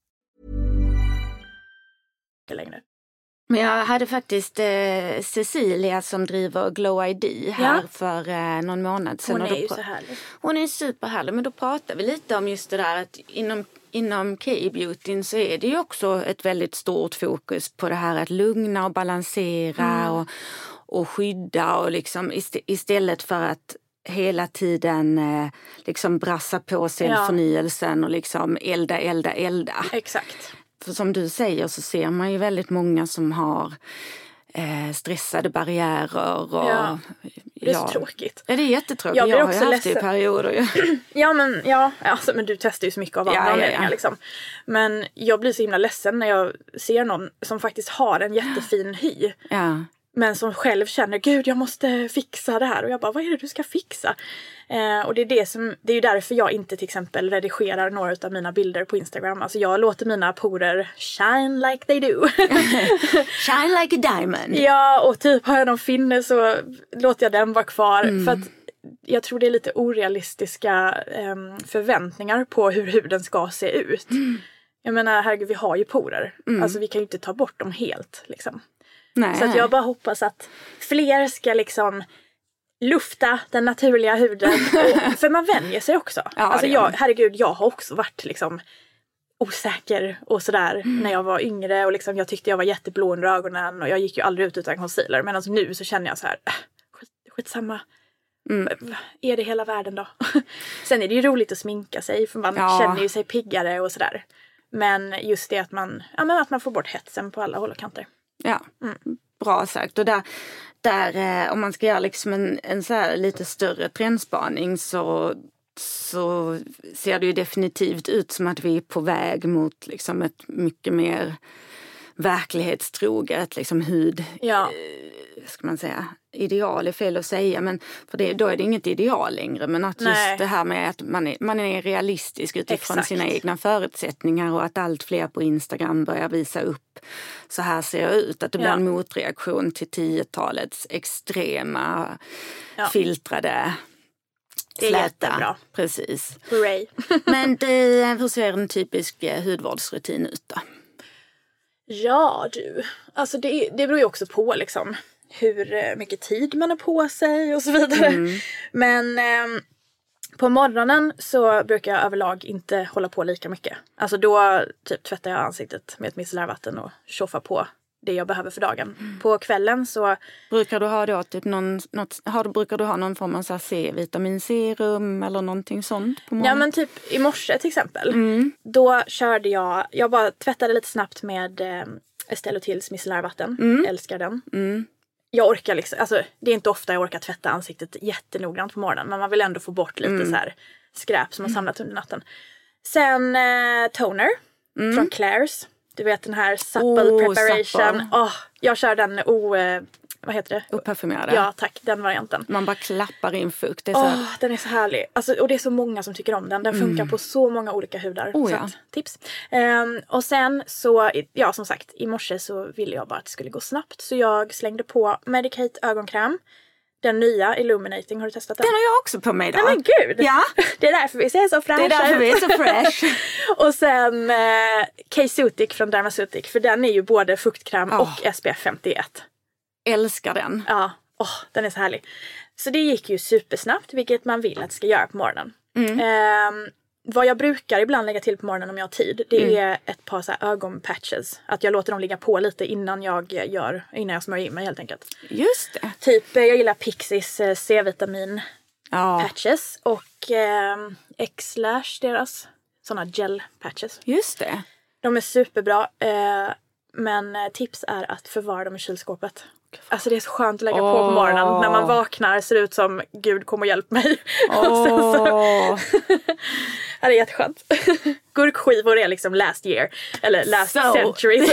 Men jag hade faktiskt Cecilia som driver Glow ID här för någon månad sedan. Hon är ju så härlig. Hon är superhärlig, men då pratar vi lite om just det där att inom K-beautyn så är det ju också ett väldigt stort fokus på det här att lugna och balansera och skydda och liksom istället för att hela tiden liksom brassa på cellförnyelsen och liksom elda. Exakt. För som du säger så ser man ju väldigt många som har stressade barriärer. Och, det är så tråkigt. Ja, det är jättetråkigt. Jag har ju haft det i perioder. Men du testar ju så mycket av andra anledningar liksom. Men jag blir så himla ledsen när jag ser någon som faktiskt har en jättefin hy. Ja. Men som själv känner, gud jag måste fixa det här. Och jag bara, vad är det du ska fixa? Och det är ju därför jag inte till exempel redigerar några av mina bilder på Instagram. Alltså jag låter mina porer shine like they do. Shine like a diamond. Ja, och typ har jag någon finne så låter jag den vara kvar. För att jag tror det är lite orealistiska förväntningar på hur huden ska se ut. Jag menar, herregud, vi har ju porer. Alltså vi kan ju inte ta bort dem helt liksom. Nej. Så att jag bara hoppas att fler ska liksom lufta den naturliga huden. För man vänjer sig också. Ja, alltså jag har också varit liksom osäker och sådär när jag var yngre. Och liksom jag tyckte jag var jätteblå under ögonen. Och jag gick ju aldrig ut utan concealer. Men alltså nu så känner jag så här, skitsamma. Är det hela världen då? Sen är det ju roligt att sminka sig. För man känner ju sig piggare och sådär. Men just det att man får bort hetsen på alla håll och kanter. Ja, bra sagt. Och där om man ska göra liksom en så här lite större trendspaning så ser det ju definitivt ut som att vi är på väg mot liksom ett mycket mer verklighetstroget liksom hud. Ja. Ska man säga, ideal är fel att säga, men för då är det inget ideal längre, men att just det här med att man är realistisk utifrån sina egna förutsättningar och att allt fler på Instagram börjar visa upp så här ser jag ut, att det blir en motreaktion till 10-talets extrema filtrade det är släta. Jättebra. Precis. Hooray. Men hur ser en typisk hudvårdsrutin ut då? Ja du, alltså det beror ju också på liksom hur mycket tid man har på sig och så vidare. Men på morgonen så brukar jag överlag inte hålla på lika mycket. Alltså då typ tvättar jag ansiktet med ett micellärvatten och tjoffar på det jag behöver för dagen. På kvällen så... Brukar du ha då typ brukar du ha någon form av så här C-vitaminserum eller någonting sånt på morgonen? Ja, men typ i morse till exempel. Då körde jag bara tvättade lite snabbt med Estelle Tills micellärvatten. Älskar den. Jag orkar liksom, alltså det är inte ofta jag orkar tvätta ansiktet jättenoggrant på morgonen. Men man vill ändå få bort lite så här skräp som har samlat under natten. Sen toner från Claire's. Du vet den här supple preparation. Jag kör den vad heter det? Oparfumerade. Ja, tack. Den varianten. Man bara klappar in fukt. Det är så här... Den är så härlig. Alltså, och det är så många som tycker om den. Den funkar på så många olika hudar. Så att, tips. Och sen så, ja som sagt, i morse så ville jag bara att det skulle gå snabbt. Så jag slängde på Medicate ögonkräm. Den nya Illuminating, har du testat den? Den har jag också på mig idag. Nej men gud! Ja. Det är därför vi ser så fräscha. Det är därför vi är så fresh. Och sen K-Sutic från Dermaceutic. För den är ju både fuktkräm och SPF 51. Älskar den. Ja, den är så härlig. Så det gick ju supersnabbt, vilket man vill att det ska göra på morgonen. Vad jag brukar ibland lägga till på morgonen om jag har tid, det är ett par så här ögonpatches. Att jag låter dem ligga på lite innan jag smörjer in mig helt enkelt. Just det. Typ, jag gillar Pixies C-vitamin patches och X-Lash, deras sådana gel patches. Just det. De är superbra, men tips är att förvara dem i kylskåpet. Alltså det är så skönt att lägga på morgonen. När man vaknar ser det ut som Gud kom och hjälp mig. Och sen så... det är jätteskönt. Gurkskivor är liksom last year. Eller last century.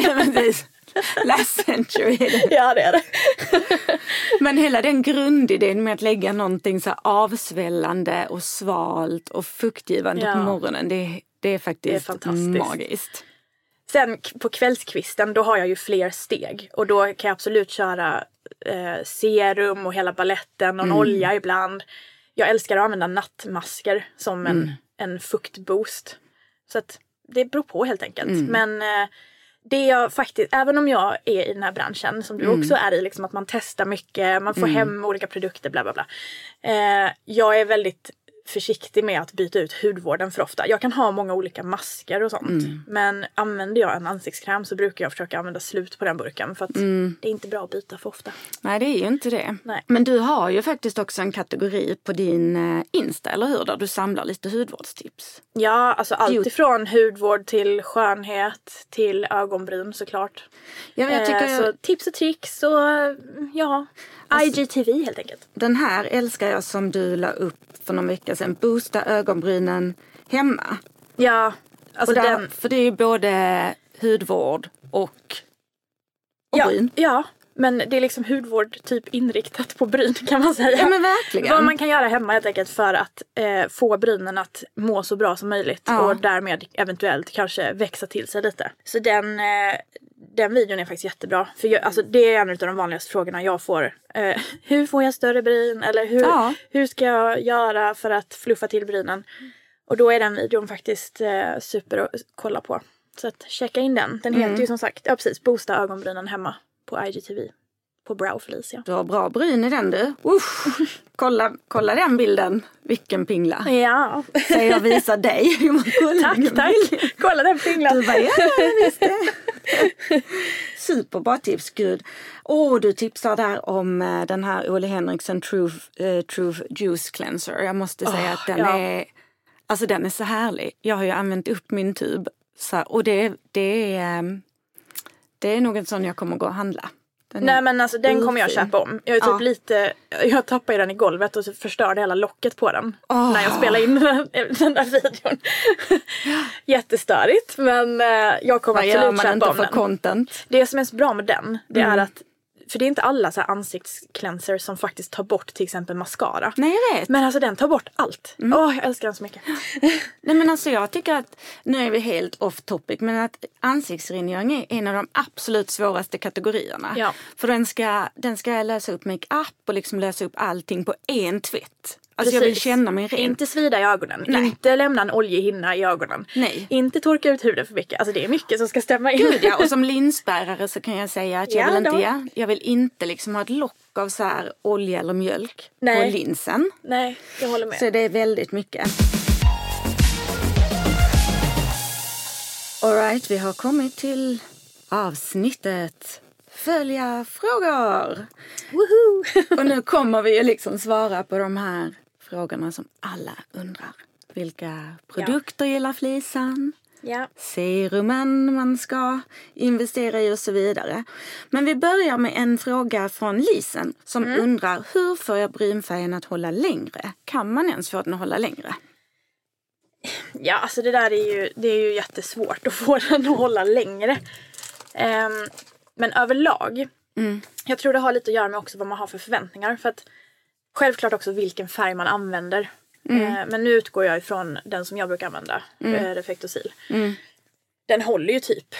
Last century är det. Ja, det är det. Men hela den grundidén med att lägga någonting så avsvällande och svalt och fuktgivande på morgonen. Det är faktiskt magiskt. Sen på kvällskvisten då har jag ju fler steg. Och då kan jag absolut köra serum och hela balletten och en olja ibland. Jag älskar att använda nattmasker som en fuktboost. Så att det beror på helt enkelt. Men det jag faktiskt, även om jag är i den här branschen som du också är i, liksom att man testar mycket, man får hem olika produkter, bla bla bla. Jag är väldigt försiktig med att byta ut hudvården för ofta. Jag kan ha många olika masker och sånt. Men använder jag en ansiktskräm så brukar jag försöka använda slut på den burken. För att det är inte bra att byta för ofta. Nej, det är ju inte det. Nej. Men du har ju faktiskt också en kategori på din Insta, eller hur? Där du samlar lite hudvårdstips. Ja, alltså allt ifrån hudvård till skönhet till ögonbryn såklart. Ja, men jag tycker... Så tips och tricks och IGTV helt enkelt. Den här älskar jag som du la upp för någon vecka sedan. Boosta ögonbrynen hemma. Ja, alltså för det är ju både hudvård och bryn. Ja, men det är liksom hudvård typ inriktat på bryn kan man säga. Ja, men verkligen. Vad man kan göra hemma helt enkelt för att få brynen att må så bra som möjligt. Och därmed eventuellt kanske växa till sig lite. Så den videon är faktiskt jättebra. För alltså, det är en av de vanligaste frågorna jag får. Hur får jag större bryn? Eller hur ska jag göra för att fluffa till brynen? Och då är den videon faktiskt super att kolla på. Så att checka in den. Den heter ju som sagt, Boosta ögonbrynen hemma på IGTV. På Brow Felicia. Du har bra bryn i den du. Kolla den bilden. Vilken pingla. Ja. Så jag visar dig. Tack. Kolla den pinglan. Du bara, visst det. Superbra tips, gud. Du tipsar där om den här Ole Henriksen Truth Juice Cleanser. Jag måste säga att den är så härlig. Jag har ju använt upp min tub. Och det är nog en sån jag kommer gå och handla. Nej men alltså den kommer jag köpa om. Jag är jag tappade den i golvet och så förstörde hela locket på den. När jag spelade in den där videon. Jättestörigt, men jag kommer absolut köpa om den. Content? Det som är så bra med den, det är att, för det är inte alla så här ansiktsklänsor som faktiskt tar bort till exempel mascara. Nej, jag vet. Men alltså den tar bort allt. Jag älskar den så mycket. Nej men alltså jag tycker att, nu är vi helt off topic, men att ansiktsrengöring är en av de absolut svåraste kategorierna. Ja. För den ska lösa upp make-up och liksom lösa upp allting på en tvätt. Alltså Precis. jag vill känna mig ren. Inte svida i ögonen. Nej. Inte lämna en oljehinna i ögonen. Nej. Inte torka ut huden för mycket. Alltså det är mycket som ska stämma in. Gud ja, och som linsbärare så kan jag säga att jag vill inte liksom ha ett lock av så här olja eller mjölk på linsen. Nej, jag håller med. Så det är väldigt mycket. All right, vi har kommit till avsnittet Följa frågor. Woohoo! Och nu kommer vi ju liksom svara på de här frågorna som alla undrar. Vilka produkter gillar flisan? Ja. Serumen man ska investera i och så vidare. Men vi börjar med en fråga från Lisen som undrar: hur får jag brynfärgen att hålla längre? Kan man ens få den att hålla längre? Ja, alltså det där är ju jättesvårt att få den att hålla längre. Men överlag, jag tror det har lite att göra med också vad man har för förväntningar. För att självklart också vilken färg man använder. Men nu utgår jag ifrån den som jag brukar använda, Reflectosil. Den håller ju typ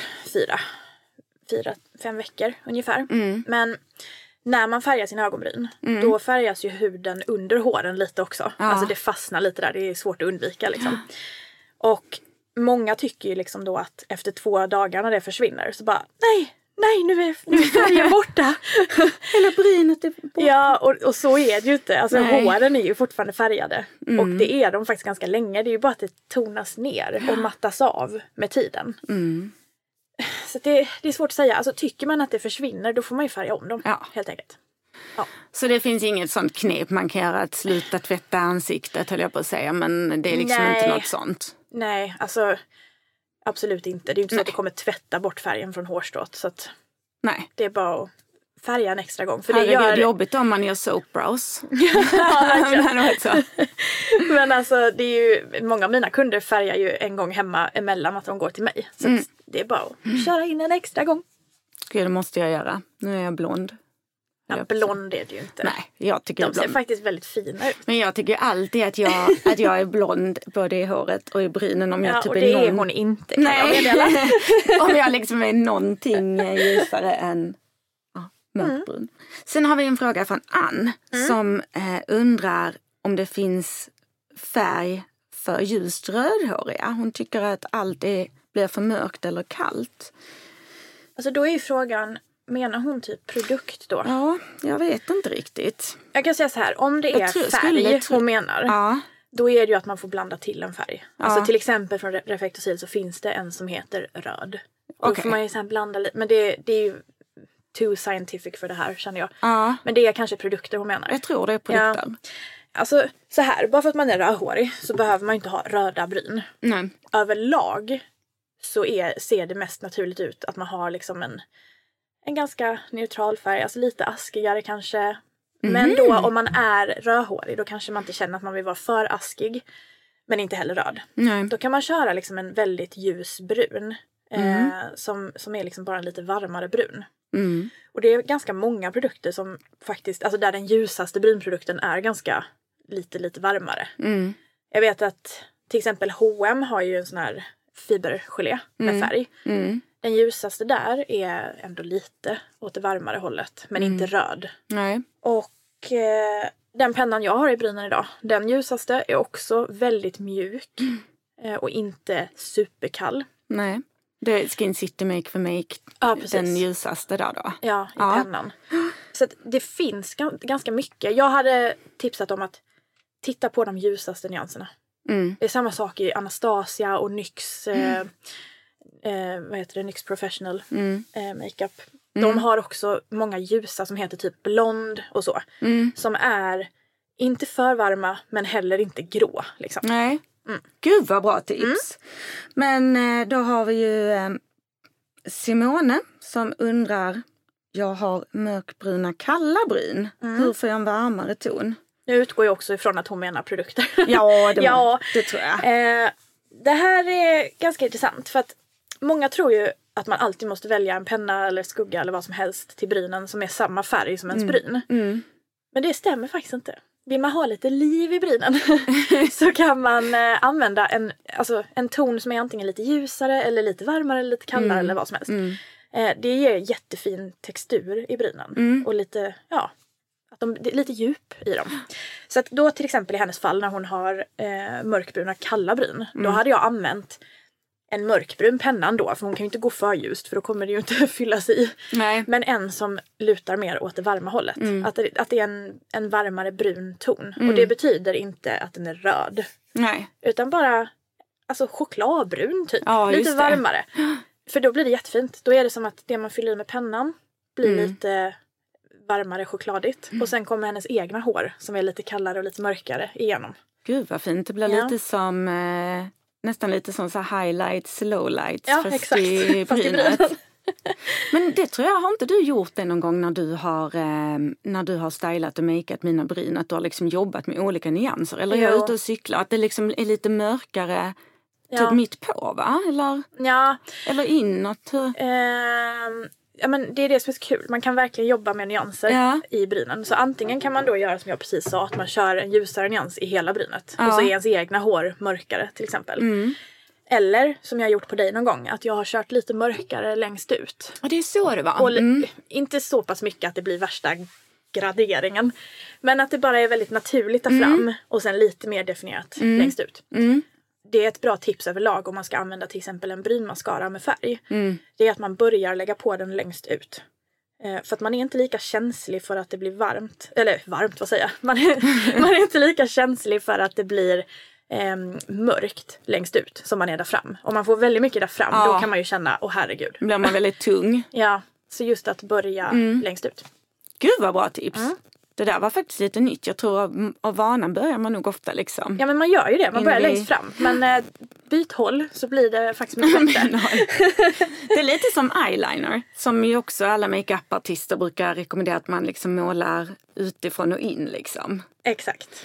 4-5 veckor ungefär. Men när man färgar sin ögonbryn, då färgas ju huden under håren lite också. Alltså det fastnar lite där, det är svårt att undvika liksom. Och många tycker ju liksom då att efter 2 dagar när det försvinner så bara, nej, nu är färgen borta. Hela brynet är borta. Ja, och så är det ju inte. Alltså håren är ju fortfarande färgade. Och det är de faktiskt ganska länge. Det är ju bara att det tonas ner och mattas av med tiden. Så det är svårt att säga. Alltså tycker man att det försvinner, då får man ju färga om dem. Helt enkelt. Ja. Så det finns inget sånt knep man kan göra att sluta tvätta ansiktet, höll jag på att säga. Men det är liksom inte något sånt. Nej, alltså absolut inte. Det är ju inte så att det kommer tvätta bort färgen från hårstrået. Så att det är bara att färga en extra gång. För det gör jobbigt om man gör soap brows. Men alltså det är ju, många av mina kunder färgar ju en gång hemma emellan att de går till mig. Så att det är bara att köra in en extra gång. Gud, det måste jag göra. Nu är jag blond. Ja, blond är det ju inte. Nej, jag tycker de ser faktiskt väldigt fina ut. Men jag tycker alltid att jag är blond både i håret och i brynen. Om jag typ och det är hon inte. Kan jag meddela. Om jag liksom är någonting ljusare än mörkbrun. Sen har vi en fråga från Ann som undrar om det finns färg för ljust rödhåriga. Hon tycker att allt blir för mörkt eller kallt. Alltså då är ju frågan, menar hon typ produkt då? Ja, jag vet inte riktigt. Jag kan säga så här, om det är färg hon menar, då är det ju att man får blanda till en färg. Alltså till exempel från Reflectosil så finns det en som heter röd. Då får man ju sen blanda lite, men det är ju too scientific för det här, känner jag. Men det är kanske produkter hon menar. Jag tror det är produkter. Ja. Alltså så här, bara för att man är rödhårig så behöver man inte ha röda bryn. Nej. Överlag så ser det mest naturligt ut att man har liksom en ganska neutral färg, alltså lite askigare kanske. Men då om man är rödhårig, då kanske man inte känner att man vill vara för askig, men inte heller röd. Nej. Då kan man köra liksom en väldigt ljus brun som är liksom bara en lite varmare brun. Och det är ganska många produkter som faktiskt, alltså där den ljusaste brynprodukten är ganska lite varmare. Jag vet att till exempel H&M har ju en sån här fibergelé med färg. Den ljusaste där är ändå lite åt det varmare hållet, men inte röd. Nej. Och den pennan jag har i brynen idag, den ljusaste är också väldigt mjuk och inte superkall. Nej. Det är Skin City Make for Make, den ljusaste där då. Ja, i pennan. Så att det finns ganska mycket. Jag hade tipsat om att titta på de ljusaste nyanserna. Det är samma sak i Anastasia och NYX, NYX Professional Makeup. De har också många ljusa som heter typ blond och så. Som är inte för varma men heller inte grå liksom. Nej. Gud vad bra tips. Men då har vi ju Simone som undrar: jag har mörkbruna kalla bryn. Hur får jag en varmare ton? Jag utgår ju också ifrån att hon menar produkter. Ja, det tror jag. Det här är ganska intressant för att många tror ju att man alltid måste välja en penna eller skugga eller vad som helst till brynen som är samma färg som ens bryn. Men det stämmer faktiskt inte. Vill man ha lite liv i brynen så kan man använda en ton som är antingen lite ljusare eller lite varmare eller lite kallare eller vad som helst. Det ger jättefin textur i brynen och lite, det är lite djup i dem. Så att då till exempel i hennes fall när hon har mörkbruna kalla bryn, då hade jag använt en mörkbrun penna då, för hon kan ju inte gå för ljust för då kommer det ju inte fyllas i. Nej. Men en som lutar mer åt det varma hållet. Att det är en varmare brun ton. Och det betyder inte att den är röd. Nej. Utan bara chokladbrun typ. Ja, lite varmare. För då blir det jättefint. Då är det som att det man fyller i med pennan blir lite varmare chokladigt. Och sen kommer hennes egna hår som är lite kallare och lite mörkare igenom. Gud vad fint. Det blir lite som, nästan lite som så highlights, lowlights. Ja, fast exakt. i Fast i brynet. brynet. Men det tror jag, har inte du gjort det någon gång när du har stylat och makeat mina bryn? Att du har liksom jobbat med olika nyanser? Eller jag är ute och cyklar, att det liksom är lite mörkare typ mitt på, va? Eller inåt? Ja, men det är det som är så kul. Man kan verkligen jobba med nyanser i brynen. Så antingen kan man då göra som jag precis sa, att man kör en ljusare nyans i hela brynet. Och så är ens egna hår mörkare till exempel. Eller som jag har gjort på dig någon gång, att jag har kört lite mörkare längst ut. Ja, det är så det var. Och inte så pass mycket att det blir värsta graderingen. Men att det bara är väldigt naturligt där fram. Och sen lite mer definierat längst ut. Det är ett bra tips överlag om man ska använda till exempel en brynmascara med färg. Det är att man börjar lägga på den längst ut. För att man är inte lika känslig för att det blir varmt. Eller varmt, vad säger jag? Man är inte lika känslig för att det blir mörkt längst ut som man är där fram. Om man får väldigt mycket där fram, då kan man ju känna, åh herregud. Blir man väldigt tung. Ja, så just att börja längst ut. Gud vad bra tips. Det där var faktiskt lite nytt. Jag tror av vanan börjar man nog ofta liksom. Ja, men man gör ju det. Man börjar längst fram. Men byt håll så blir det faktiskt mycket bättre. Det är lite som eyeliner. Som ju också alla makeup-artister brukar rekommendera att man liksom målar utifrån och in liksom. Exakt.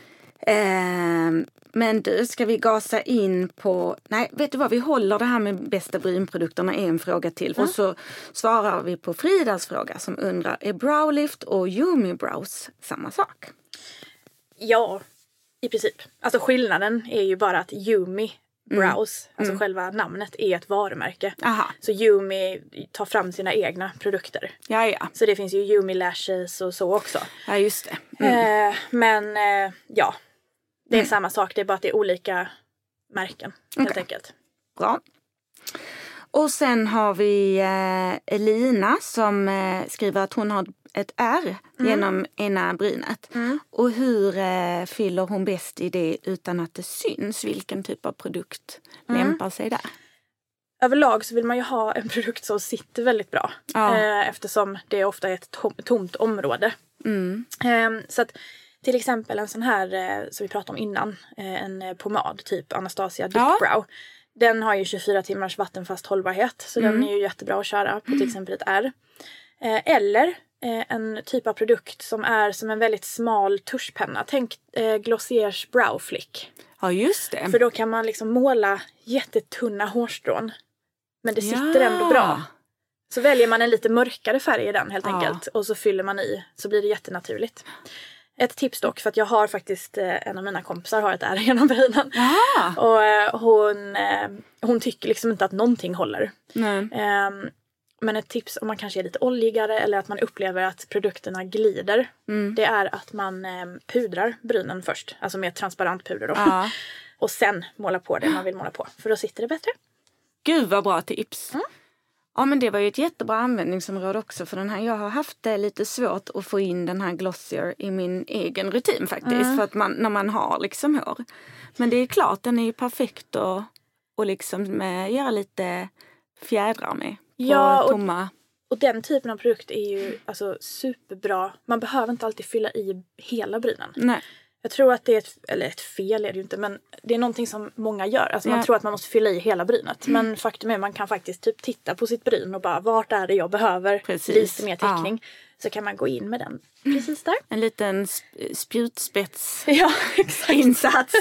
Men du, ska vi gasa in på... Nej, vet du vad? Vi håller det här med bästa brynprodukterna en fråga till. Och så svarar vi på Fridas fråga som undrar, är Browlift och Yumi Brows samma sak? Ja, i princip. Alltså skillnaden är ju bara att Yumi Brows, alltså själva namnet, är ett varumärke. Aha. Så Yumi tar fram sina egna produkter. Ja. Så det finns ju Yumi Lashes och så också. Ja, just det. Men ja, det är samma sak. Det är bara att det är olika märken, helt enkelt. Bra. Och sen har vi Elina som skriver att hon har ett R genom ena brynet. Och hur fyller hon bäst i det utan att det syns? Vilken typ av produkt lämpar sig där? Överlag så vill man ju ha en produkt som sitter väldigt bra. Eftersom det ofta är ett tomt område. Så att till exempel en sån här som vi pratade om innan. En pomad, typ Anastasia Dick Brow. Den har ju 24 timmars vattenfast hållbarhet. Så den är ju jättebra att köra på till exempel ett R. Eller en typ av produkt som är som en väldigt smal tuschpenna. Tänk Glossiers Brow Flick. Ja, just det. För då kan man liksom måla jättetunna hårstrån. Men det sitter ändå bra. Så väljer man en lite mörkare färg i den helt enkelt. Och så fyller man i. Så blir det jättenaturligt. Ett tips dock, för att jag har faktiskt en av mina kompisar har ett R genom brynen. Och hon tycker liksom inte att någonting håller. Men ett tips om man kanske är lite oljigare eller att man upplever att produkterna glider. Det är att man pudrar brynen först. Alltså med transparent puder då. Och sen målar på det man vill måla på. För då sitter det bättre. Gud vad bra tips. Ja, men det var ju ett jättebra användningsområde också för den här. Jag har haft det lite svårt att få in den här Glossier i min egen rutin faktiskt. För att när man har liksom hår. Men det är klart, den är ju perfekt och liksom göra lite fjädrar med. Ja, tomma. Och den typen av produkt är ju alltså superbra. Man behöver inte alltid fylla i hela brynen. Nej. Jag tror att det är ett fel är det ju inte, men det är någonting som många gör. Alltså man tror att man måste fylla i hela brynet. Men faktum är att man kan faktiskt typ titta på sitt bryn och bara, vart är det jag behöver lite mer täckning. Så kan man gå in med den precis där. En liten spjutspets insats.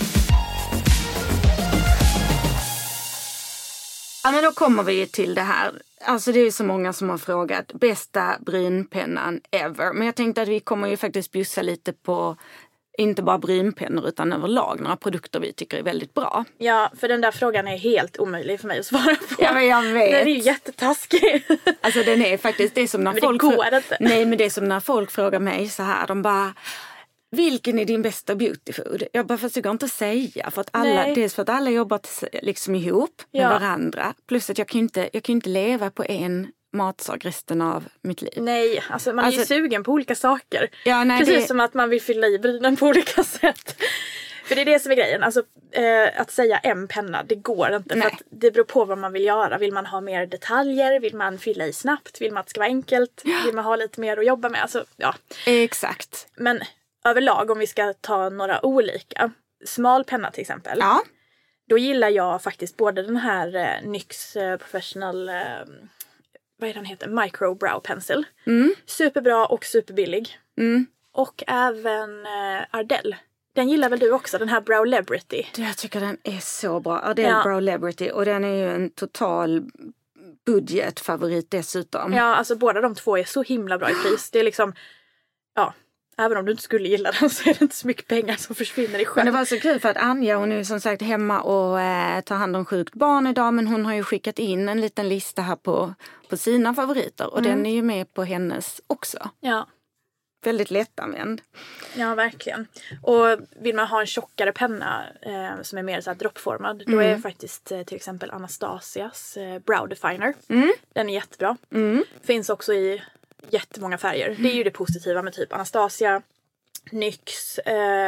Ja, men då kommer vi till det här. Alltså det är så många som har frågat bästa brynpennan ever. Men jag tänkte att vi kommer ju faktiskt bjussa lite på inte bara brynpennor utan överlag några produkter vi tycker är väldigt bra. Ja, för den där frågan är helt omöjlig för mig att svara på. Ja, men jag vet. Den är ju jättetaskig. Alltså den är faktiskt, det är som när men folk... det går inte. Nej, men det är som när folk frågar mig så här, de bara... Vilken är din bästa beautyfood? Jag bara försöker inte säga. För att dels för att alla jobbar liksom ihop med varandra. Plus att jag kan inte leva på en matsak resten av mitt liv. Nej, alltså man är ju sugen på olika saker. Ja, nej, precis som att man vill fylla i brynen på olika sätt. För det är det som är grejen. Alltså, att säga en penna, det går inte. För att det beror på vad man vill göra. Vill man ha mer detaljer? Vill man fylla i snabbt? Vill man att det ska vara enkelt? Vill man ha lite mer att jobba med? Alltså, ja. Exakt. Men överlag, om vi ska ta några olika. Smal penna till exempel. Ja. Då gillar jag faktiskt både den här NYX Professional... vad är den heter? Micro Brow Pencil. Superbra och superbillig. Och även Ardell. Den gillar väl du också? Den här Browlebrity. Jag tycker den är så bra. Ardell Browlebrity. Och den är ju en total budgetfavorit dessutom. Ja, alltså båda de två är så himla bra i pris. Det är liksom... Ja, även om du inte skulle gilla den så är det inte så mycket pengar som försvinner i sjön. Men det var så kul för att Anja, hon är ju som sagt hemma och tar hand om sjukt barn idag. Men hon har ju skickat in en liten lista här på sina favoriter. Och den är ju med på hennes också. Ja. Väldigt lättanvänd. Ja, verkligen. Och vill man ha en tjockare penna som är mer så här droppformad. Då är faktiskt till exempel Anastasias Brow Definer. Den är jättebra. Finns också i jättemånga färger. Det är ju det positiva med typ Anastasia, NYX,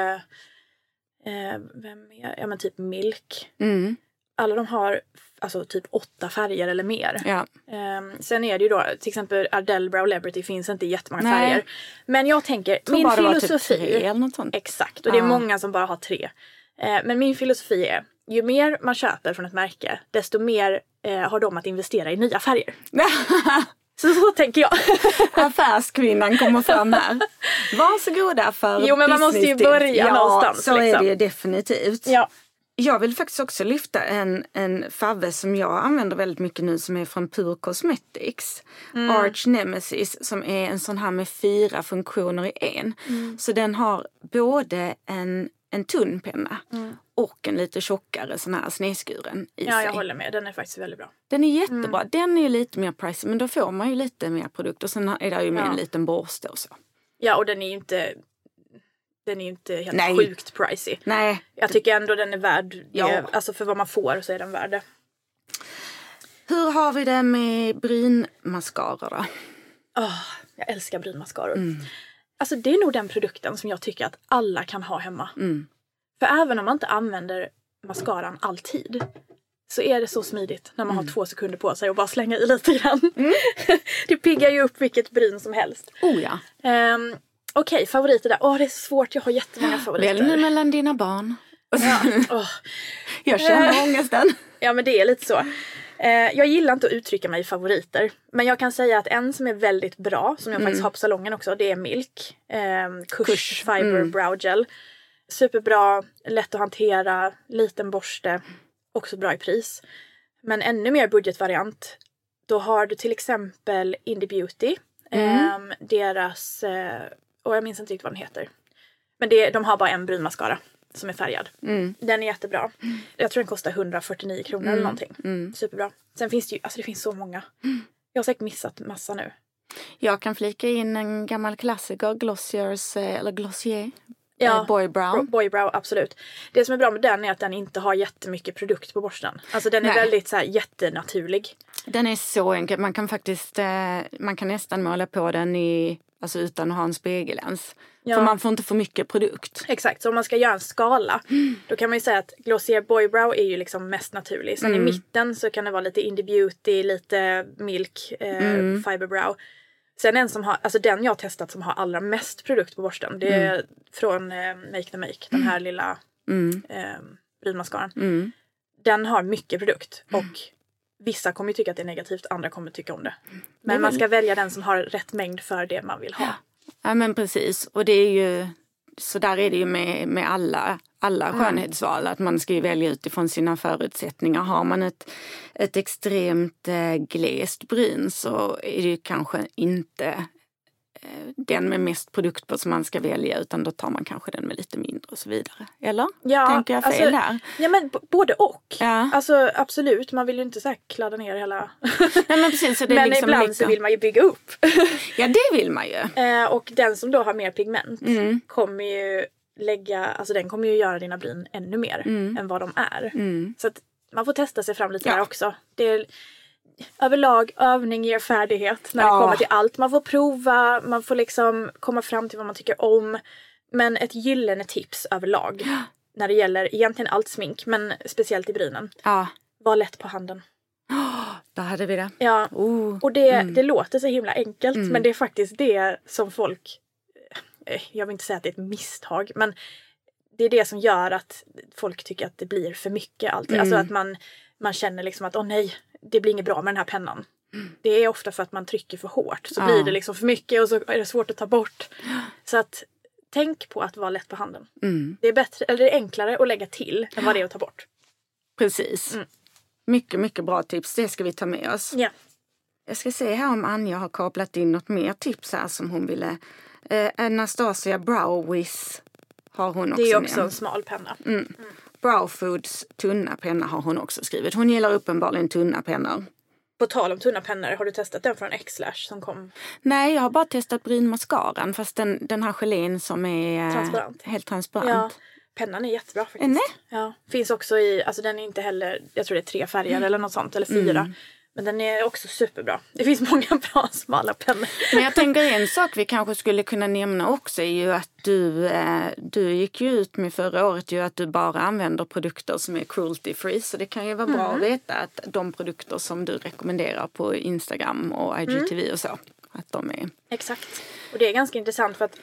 ja men typ Milk. Alla de har alltså typ 8 färger eller mer. Ja. Sen är det ju då, till exempel Ardell Browlebrity finns inte i jättemånga färger. Men jag tänker, min filosofi... Typ 3 eller något sånt. Exakt, och det är många som bara har 3. Men min filosofi är, ju mer man köper från ett märke, desto mer har de att investera i nya färger. Så tänker jag. Affärskvinnan kommer fram här. Varsågoda för Jo, men man måste ju börja någonstans. Så liksom. är det ju definitivt. Ja. Jag vill faktiskt också lyfta en favve som jag använder väldigt mycket nu som är från Pure Cosmetics. Arch Nemesis som är en sån här med 4 funktioner i en. Så den har både en tunn penna och en lite tjockare sån här snedskuren i sig. Ja, jag håller med. Den är faktiskt väldigt bra. Den är jättebra. Den är ju lite mer pricey men då får man ju lite mer produkt. Och sen är det ju med en liten borste och så. Ja, och den är ju inte helt sjukt pricey. Nej. Jag tycker ändå den är värd det. Alltså för vad man får så är den värd det. Hur har vi det med brynmascaror då? Jag älskar brynmascaror. Alltså det är nog den produkten som jag tycker att alla kan ha hemma. För även om man inte använder mascaran alltid så är det så smidigt när man har 2 sekunder på sig och bara slänga i lite grann. Det piggar ju upp vilket bryn som helst. Oh ja. Okej, favoriter där. Det är svårt, jag har jättemånga favoriter. Välj nu mellan dina barn. Jag känner ångesten. Ja, men det är lite så. Jag gillar inte att uttrycka mig i favoriter. Men jag kan säga att en som är väldigt bra, som jag faktiskt har på salongen också, det är Milk. Kush Fiber Brow Gel. Superbra, lätt att hantera, liten borste. Också bra i pris. Men ännu mer budgetvariant. Då har du till exempel Indie Beauty. Deras... och jag minns inte riktigt vad den heter. Men de har bara en brynmascara som är färgad. Den är jättebra. Jag tror den kostar 149 kronor eller någonting. Superbra. Sen finns det ju, alltså det finns så många. Jag har säkert missat massa nu. Jag kan flika in en gammal klassiker, Glossier. Ja, Boy Brow. Boy Brow, absolut. Det som är bra med den är att den inte har jättemycket produkt på borsten. Alltså den är väldigt så här jättenaturlig. Den är så enkel. Man kan faktiskt, man kan nästan måla på den alltså utan att ha en spegellens. Ja. För man får inte för mycket produkt. Exakt, så om man ska göra en skala då kan man ju säga att Glossier Boy Brow är ju liksom mest naturlig. Sen i mitten så kan det vara lite Indie Beauty, lite Milk, Fiber Brow. Sen en som har, alltså den jag har testat som har allra mest produkt på borsten, det är från Make the Make, den här lilla brynmascaran. Den har mycket produkt och vissa kommer ju tycka att det är negativt, andra kommer tycka om det. Men man ska välja den som har rätt mängd för det man vill ha. Ja men precis, och det är ju, så där är det ju med alla skönhetsval, att man ska ju välja utifrån sina förutsättningar. Har man ett extremt glest bryn så är det ju kanske inte den med mest produkt på som man ska välja, utan då tar man kanske den med lite mindre och så vidare. Eller? Ja, tänker jag fel här? Ja, men både och. Ja. Alltså absolut, man vill ju inte så här kladda ner hela... Nej, men precis, så det är men liksom ibland så vill man ju bygga upp. Ja, det vill man ju. Och den som då har mer pigment kommer ju den kommer ju göra dina bryn ännu mer än vad de är. Så att man får testa sig fram lite där också. Det är överlag övning ger färdighet när det kommer till allt. Man får prova, man får liksom komma fram till vad man tycker om. Men ett gyllene tips överlag, när det gäller egentligen allt smink, men speciellt i brynen. Ja. Var lätt på handen. Där hade vi det. Ja, och det låter så himla enkelt, men det är faktiskt det som folk, jag vill inte säga att det är ett misstag, men det är det som gör att folk tycker att det blir för mycket alltid. Alltså att man känner liksom att nej, det blir inget bra med den här pennan. Det är ofta för att man trycker för hårt. Så blir det liksom för mycket och så är det svårt att ta bort. Så att tänk på att vara lätt på handen. Det är bättre, eller det är enklare att lägga till än vad det är att ta bort. Precis. Mycket, mycket bra tips. Det ska vi ta med oss. Ja. Jag ska se här om Anja har kablat in något mer tips här som hon ville. Anastasia Brow Wiz har hon också. Det är också med. en smal penna. Brow Foods tunna penna har hon också skrivit. Hon gillar uppenbarligen tunna pennor. På tal om tunna pennor, har du testat den från X-Lash som kom? Nej, jag har bara testat brynmascaran. Fast den här gelén som är Transparent. Helt transparent. Ja, pennan är jättebra faktiskt. Nej. Ja, finns också i, alltså den är inte heller, jag tror det är 3 färger eller något sånt, eller 4. Men den är också superbra. Det finns många bra smala pennor. Men jag tänker en sak vi kanske skulle kunna nämna också är ju att du gick ju ut med förra året ju att du bara använder produkter som är cruelty free. Så det kan ju vara bra att veta att de produkter som du rekommenderar på Instagram och IGTV och så, att de är... Exakt. Och det är ganska intressant för att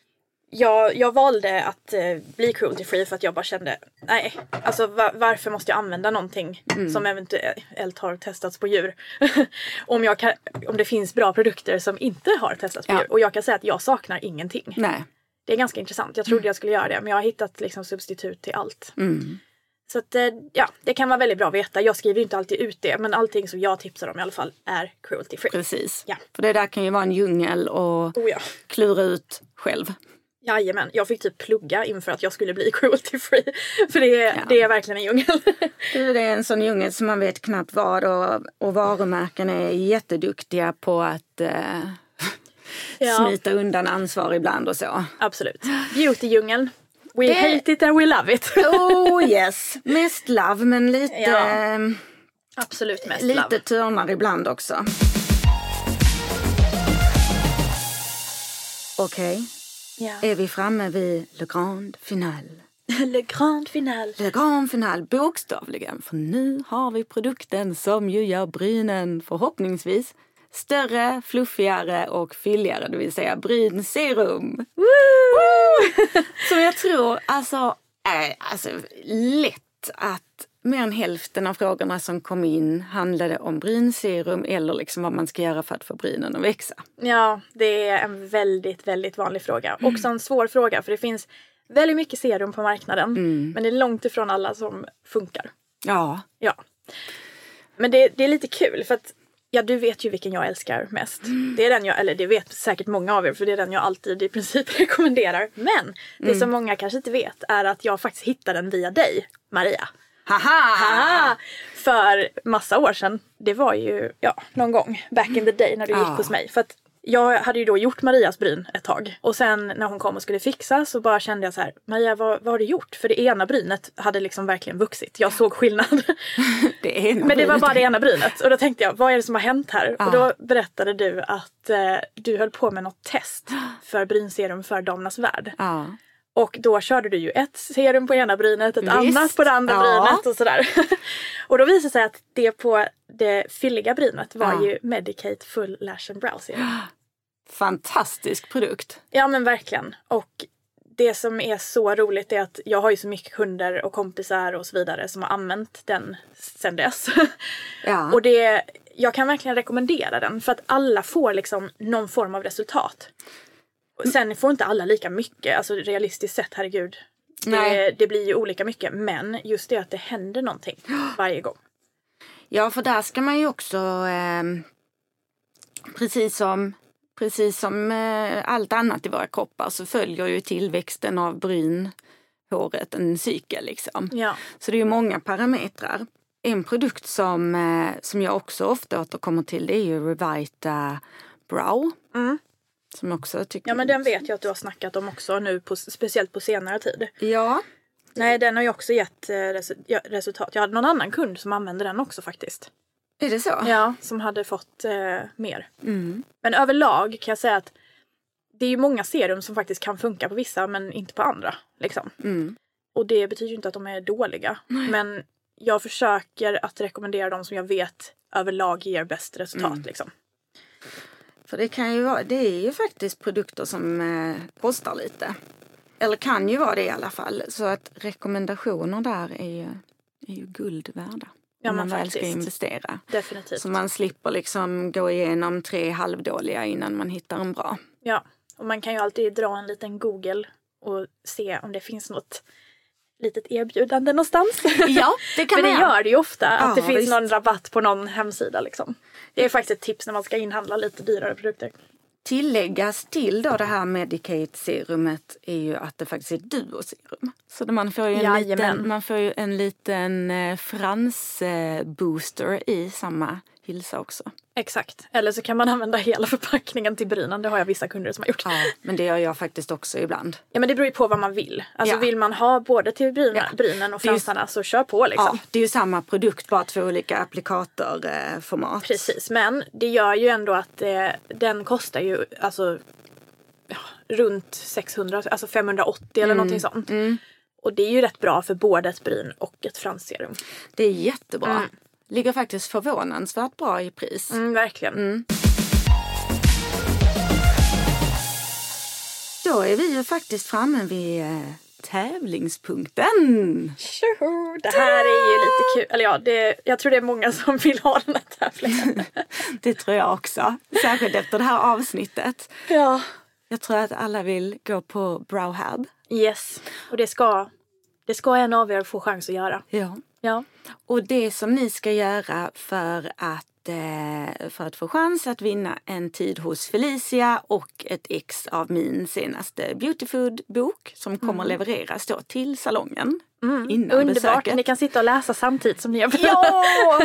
jag valde att bli cruelty free för att jag bara kände, nej, alltså varför måste jag använda någonting som eventuellt har testats på djur? om det finns bra produkter som inte har testats på djur. Och jag kan säga att jag saknar ingenting. Nej. Det är ganska intressant. Jag trodde jag skulle göra det, men jag har hittat liksom substitut till allt. Så att, det kan vara väldigt bra att veta. Jag skriver inte alltid ut det, men allting som jag tipsar om i alla fall är cruelty free. Precis. Ja. För det där kan ju vara en djungel och klura ut själv. Jajamän, jag fick typ plugga inför att jag skulle bli cruelty free. För det är verkligen en djungel. Det är en sån djungel som man vet knappt vad och varumärken är jätteduktiga på att smita undan ansvar ibland och så. Absolut. Beauty-djungeln. We hate it and we love it. Oh yes, mest love men lite... Absolut mest lite love. törnar ibland också. Okej. Ja. Är vi framme vid Le Grand Final? Le Grand Final. Le Grand Final, bokstavligen. För nu har vi produkten som ju gör brynen förhoppningsvis större, fluffigare och fylligare. Det vill säga brynserum. Som jag tror är lätt att mer än hälften av frågorna som kom in handlade om brynserum eller liksom vad man ska göra för att få brynen att växa. Ja, det är en väldigt, väldigt vanlig fråga. Också en svår fråga, för det finns väldigt mycket serum på marknaden. Men det är långt ifrån alla som funkar. Ja. Men det är lite kul, för att du vet ju vilken jag älskar mest. Det är den det vet säkert många av er, för det är den jag alltid i princip rekommenderar. Men det som många kanske inte vet är att jag faktiskt hittade den via dig, Maria. Haha! För massa år sedan. Det var ju någon gång back in the day när du gick hos mig. För att jag hade ju då gjort Marias bryn ett tag. Och sen när hon kom och skulle fixa så bara kände jag så här: Maria, vad har du gjort? För det ena brynet hade liksom verkligen vuxit. Jag såg skillnad. Men det var bara det ena brynet. Och då tänkte jag, vad är det som har hänt här? Och då berättade du att du höll på med något test för brynserum för Damernas Värld. Och då körde du ju ett serum på ena brynet, ett annat på det andra brynet och sådär. Och då visade det sig att det på det fylliga brynet var ju Medicate Full Lash and Brow Serum. Fantastisk produkt. Ja men verkligen. Och det som är så roligt är att jag har ju så mycket kunder och kompisar och så vidare som har använt den sedan dess. Och jag kan verkligen rekommendera den för att alla får liksom någon form av resultat. Sen får inte alla lika mycket, alltså realistiskt sett, herregud. Det blir ju olika mycket, men just det att det händer någonting varje gång. Ja, för där ska man ju också, precis som allt annat i våra kroppar så följer ju tillväxten av brynhåret en cykel liksom. Ja. Så det är ju många parametrar. En produkt som jag också ofta återkommer till, det är ju Revita Brow. Som också tycker... Ja, men den vet jag att du har snackat om också nu, speciellt på senare tid. Ja. Nej, den har ju också gett resultat. Jag hade någon annan kund som använde den också faktiskt. Är det så? Ja, som hade fått mer. Men överlag kan jag säga att det är ju många serum som faktiskt kan funka på vissa men inte på andra. Liksom. Och det betyder ju inte att de är dåliga. Men jag försöker att rekommendera dem som jag vet överlag ger bäst resultat. Liksom. För det är ju faktiskt produkter som kostar lite. Eller kan ju vara det i alla fall. Så att rekommendationer där är ju guld värda. Ja, om man väl faktiskt ska investera. Definitivt. Så man slipper liksom gå igenom 3 halvdåliga innan man hittar en bra. Ja, och man kan ju alltid dra en liten Google och se om det finns något litet erbjudande någonstans. Ja, det kan men det gör det ju ofta. Att det finns visst. någon rabatt på någon hemsida. Liksom. Det är faktiskt ett tips när man ska inhandla lite dyrare produkter. Tilläggas till då det här Medicate-serumet är ju att det faktiskt är duoserum. Så man får ju en liten fransbooster i samma hylsa också. Exakt. Eller så kan man använda hela förpackningen till brynen. Det har jag vissa kunder som har gjort. Ja, men det gör jag faktiskt också ibland. Ja, men det beror ju på vad man vill. Alltså vill man ha både till brynen och fransarna så kör på liksom. Ja, det är ju samma produkt, bara 2 olika applikatorformat. Precis, men det gör ju ändå att den kostar ju alltså runt 600, alltså 580 eller någonting sånt. Och det är ju rätt bra för både ett bryn och ett fransserum. Det är jättebra. Ligger faktiskt förvånansvärt bra i pris. Verkligen. Då är vi ju faktiskt framme vid tävlingspunkten. Tjoho, det här är ju lite kul. Eller ja, jag tror det är många som vill ha den här tävlingen. Det tror jag också. Särskilt efter det här avsnittet. Ja. Jag tror att alla vill gå på Browhab. Yes, och det ska en av er få chans att göra. Ja. Och det som ni ska göra för att få chans att vinna en tid hos Felicia och ett ex av min senaste Beautyfood-bok som kommer levereras då till salongen innan underbart. besöket. Ni kan sitta och läsa samtidigt som ni gör. Ja!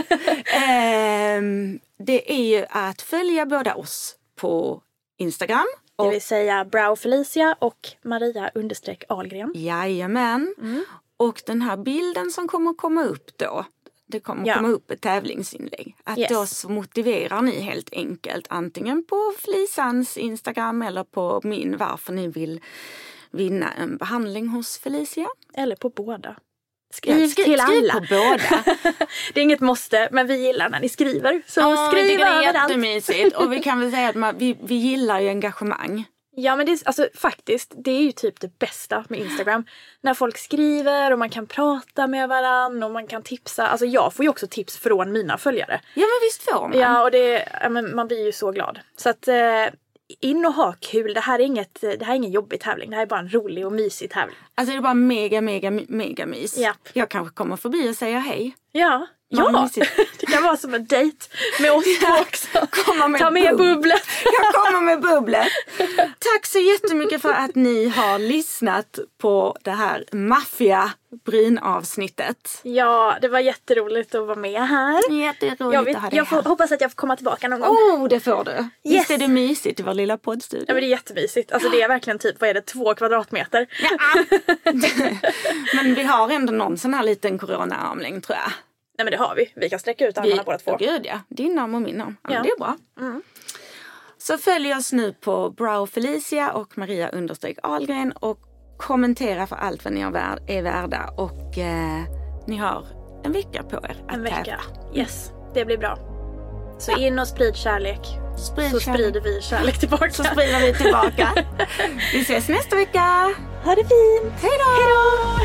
Det är ju att följa båda oss på Instagram. Det vill säga Brow Felicia och Maria_Ahlgren. Jajamän. Och den här bilden som kommer komma upp då. Det kommer komma upp ett tävlingsinlägg. Att då så motiverar ni helt enkelt antingen på Felicans Instagram eller på min varför ni vill vinna en behandling hos Felicia. Eller på båda. Skriv till alla. Skriv på båda. Det är inget måste, men vi gillar när ni skriver. Så skriv det är överallt. jättemysigt. Och vi kan väl säga att vi gillar ju engagemang. Ja, men faktiskt, det är ju typ det bästa med Instagram. När folk skriver och man kan prata med varandra och man kan tipsa. Alltså jag får ju också tips från mina följare. Ja, men visst får man. Ja, och man blir ju så glad. Så att in och ha kul. Det här är ingen jobbig tävling. Det här är bara en rolig och mysig tävling. Alltså det är bara mega mys. Ja. Jag kanske kommer förbi och säger hej. Ja. Ja, det kan vara som en dejt med oss också. Ta med bubblet. Jag kommer med bubblet. Tack så jättemycket för att ni har lyssnat på det här maffia-brynavsnittet. Ja, det var jätteroligt att vara med här. Jätteroligt att ha dig här. Hoppas att jag får komma tillbaka någon gång. Det får du. Visst är det mysigt i vår lilla poddstudio? Ja, men det är jättemysigt. Alltså det är verkligen typ, 2 kvadratmeter. Ja. Men vi har ändå någon sån här liten corona-armlängd tror jag. Nej, men det har vi. Vi kan sträcka ut armarna båda 2. Gud ja, din arm och min arm. Ja, det är bra. Så följ oss nu på Brow Felicia och Maria_Ahlgren och kommentera för allt vad ni är värda. Och ni har en vecka på er att tävla. Yes, det blir bra. Så in och sprid kärlek. Sprider vi kärlek tillbaka. Så sprider vi tillbaka. Vi ses nästa vecka. Ha det fint. Hej då!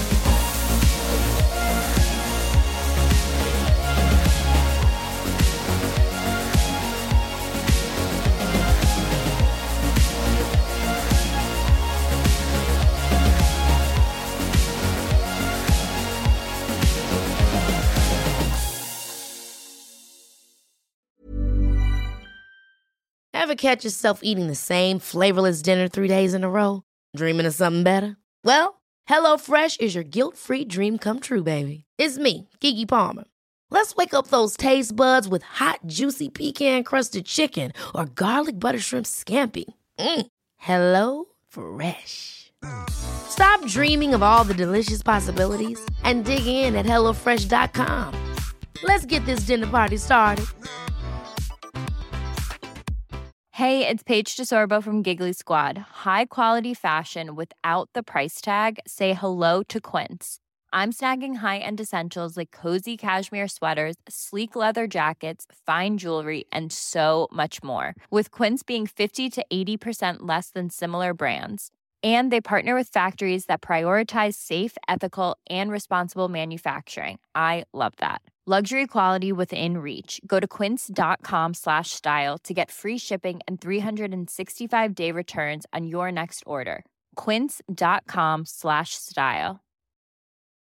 Ever catch yourself eating the same flavorless dinner 3 days in a row? Dreaming of something better? Well, HelloFresh is your guilt-free dream come true, baby. It's me, Keke Palmer. Let's wake up those taste buds with hot, juicy pecan-crusted chicken or garlic butter shrimp scampi. Hello Fresh. Stop dreaming of all the delicious possibilities and dig in at HelloFresh.com. Let's get this dinner party started. Hey, it's Paige DeSorbo from Giggly Squad. High quality fashion without the price tag. Say hello to Quince. I'm snagging high-end essentials like cozy cashmere sweaters, sleek leather jackets, fine jewelry, and so much more. With Quince being 50 to 80% less than similar brands. And they partner with factories that prioritize safe, ethical, and responsible manufacturing. I love that. Luxury quality within reach. Go to quince.com/style to get free shipping and 365-day returns on your next order. Quince.com/style.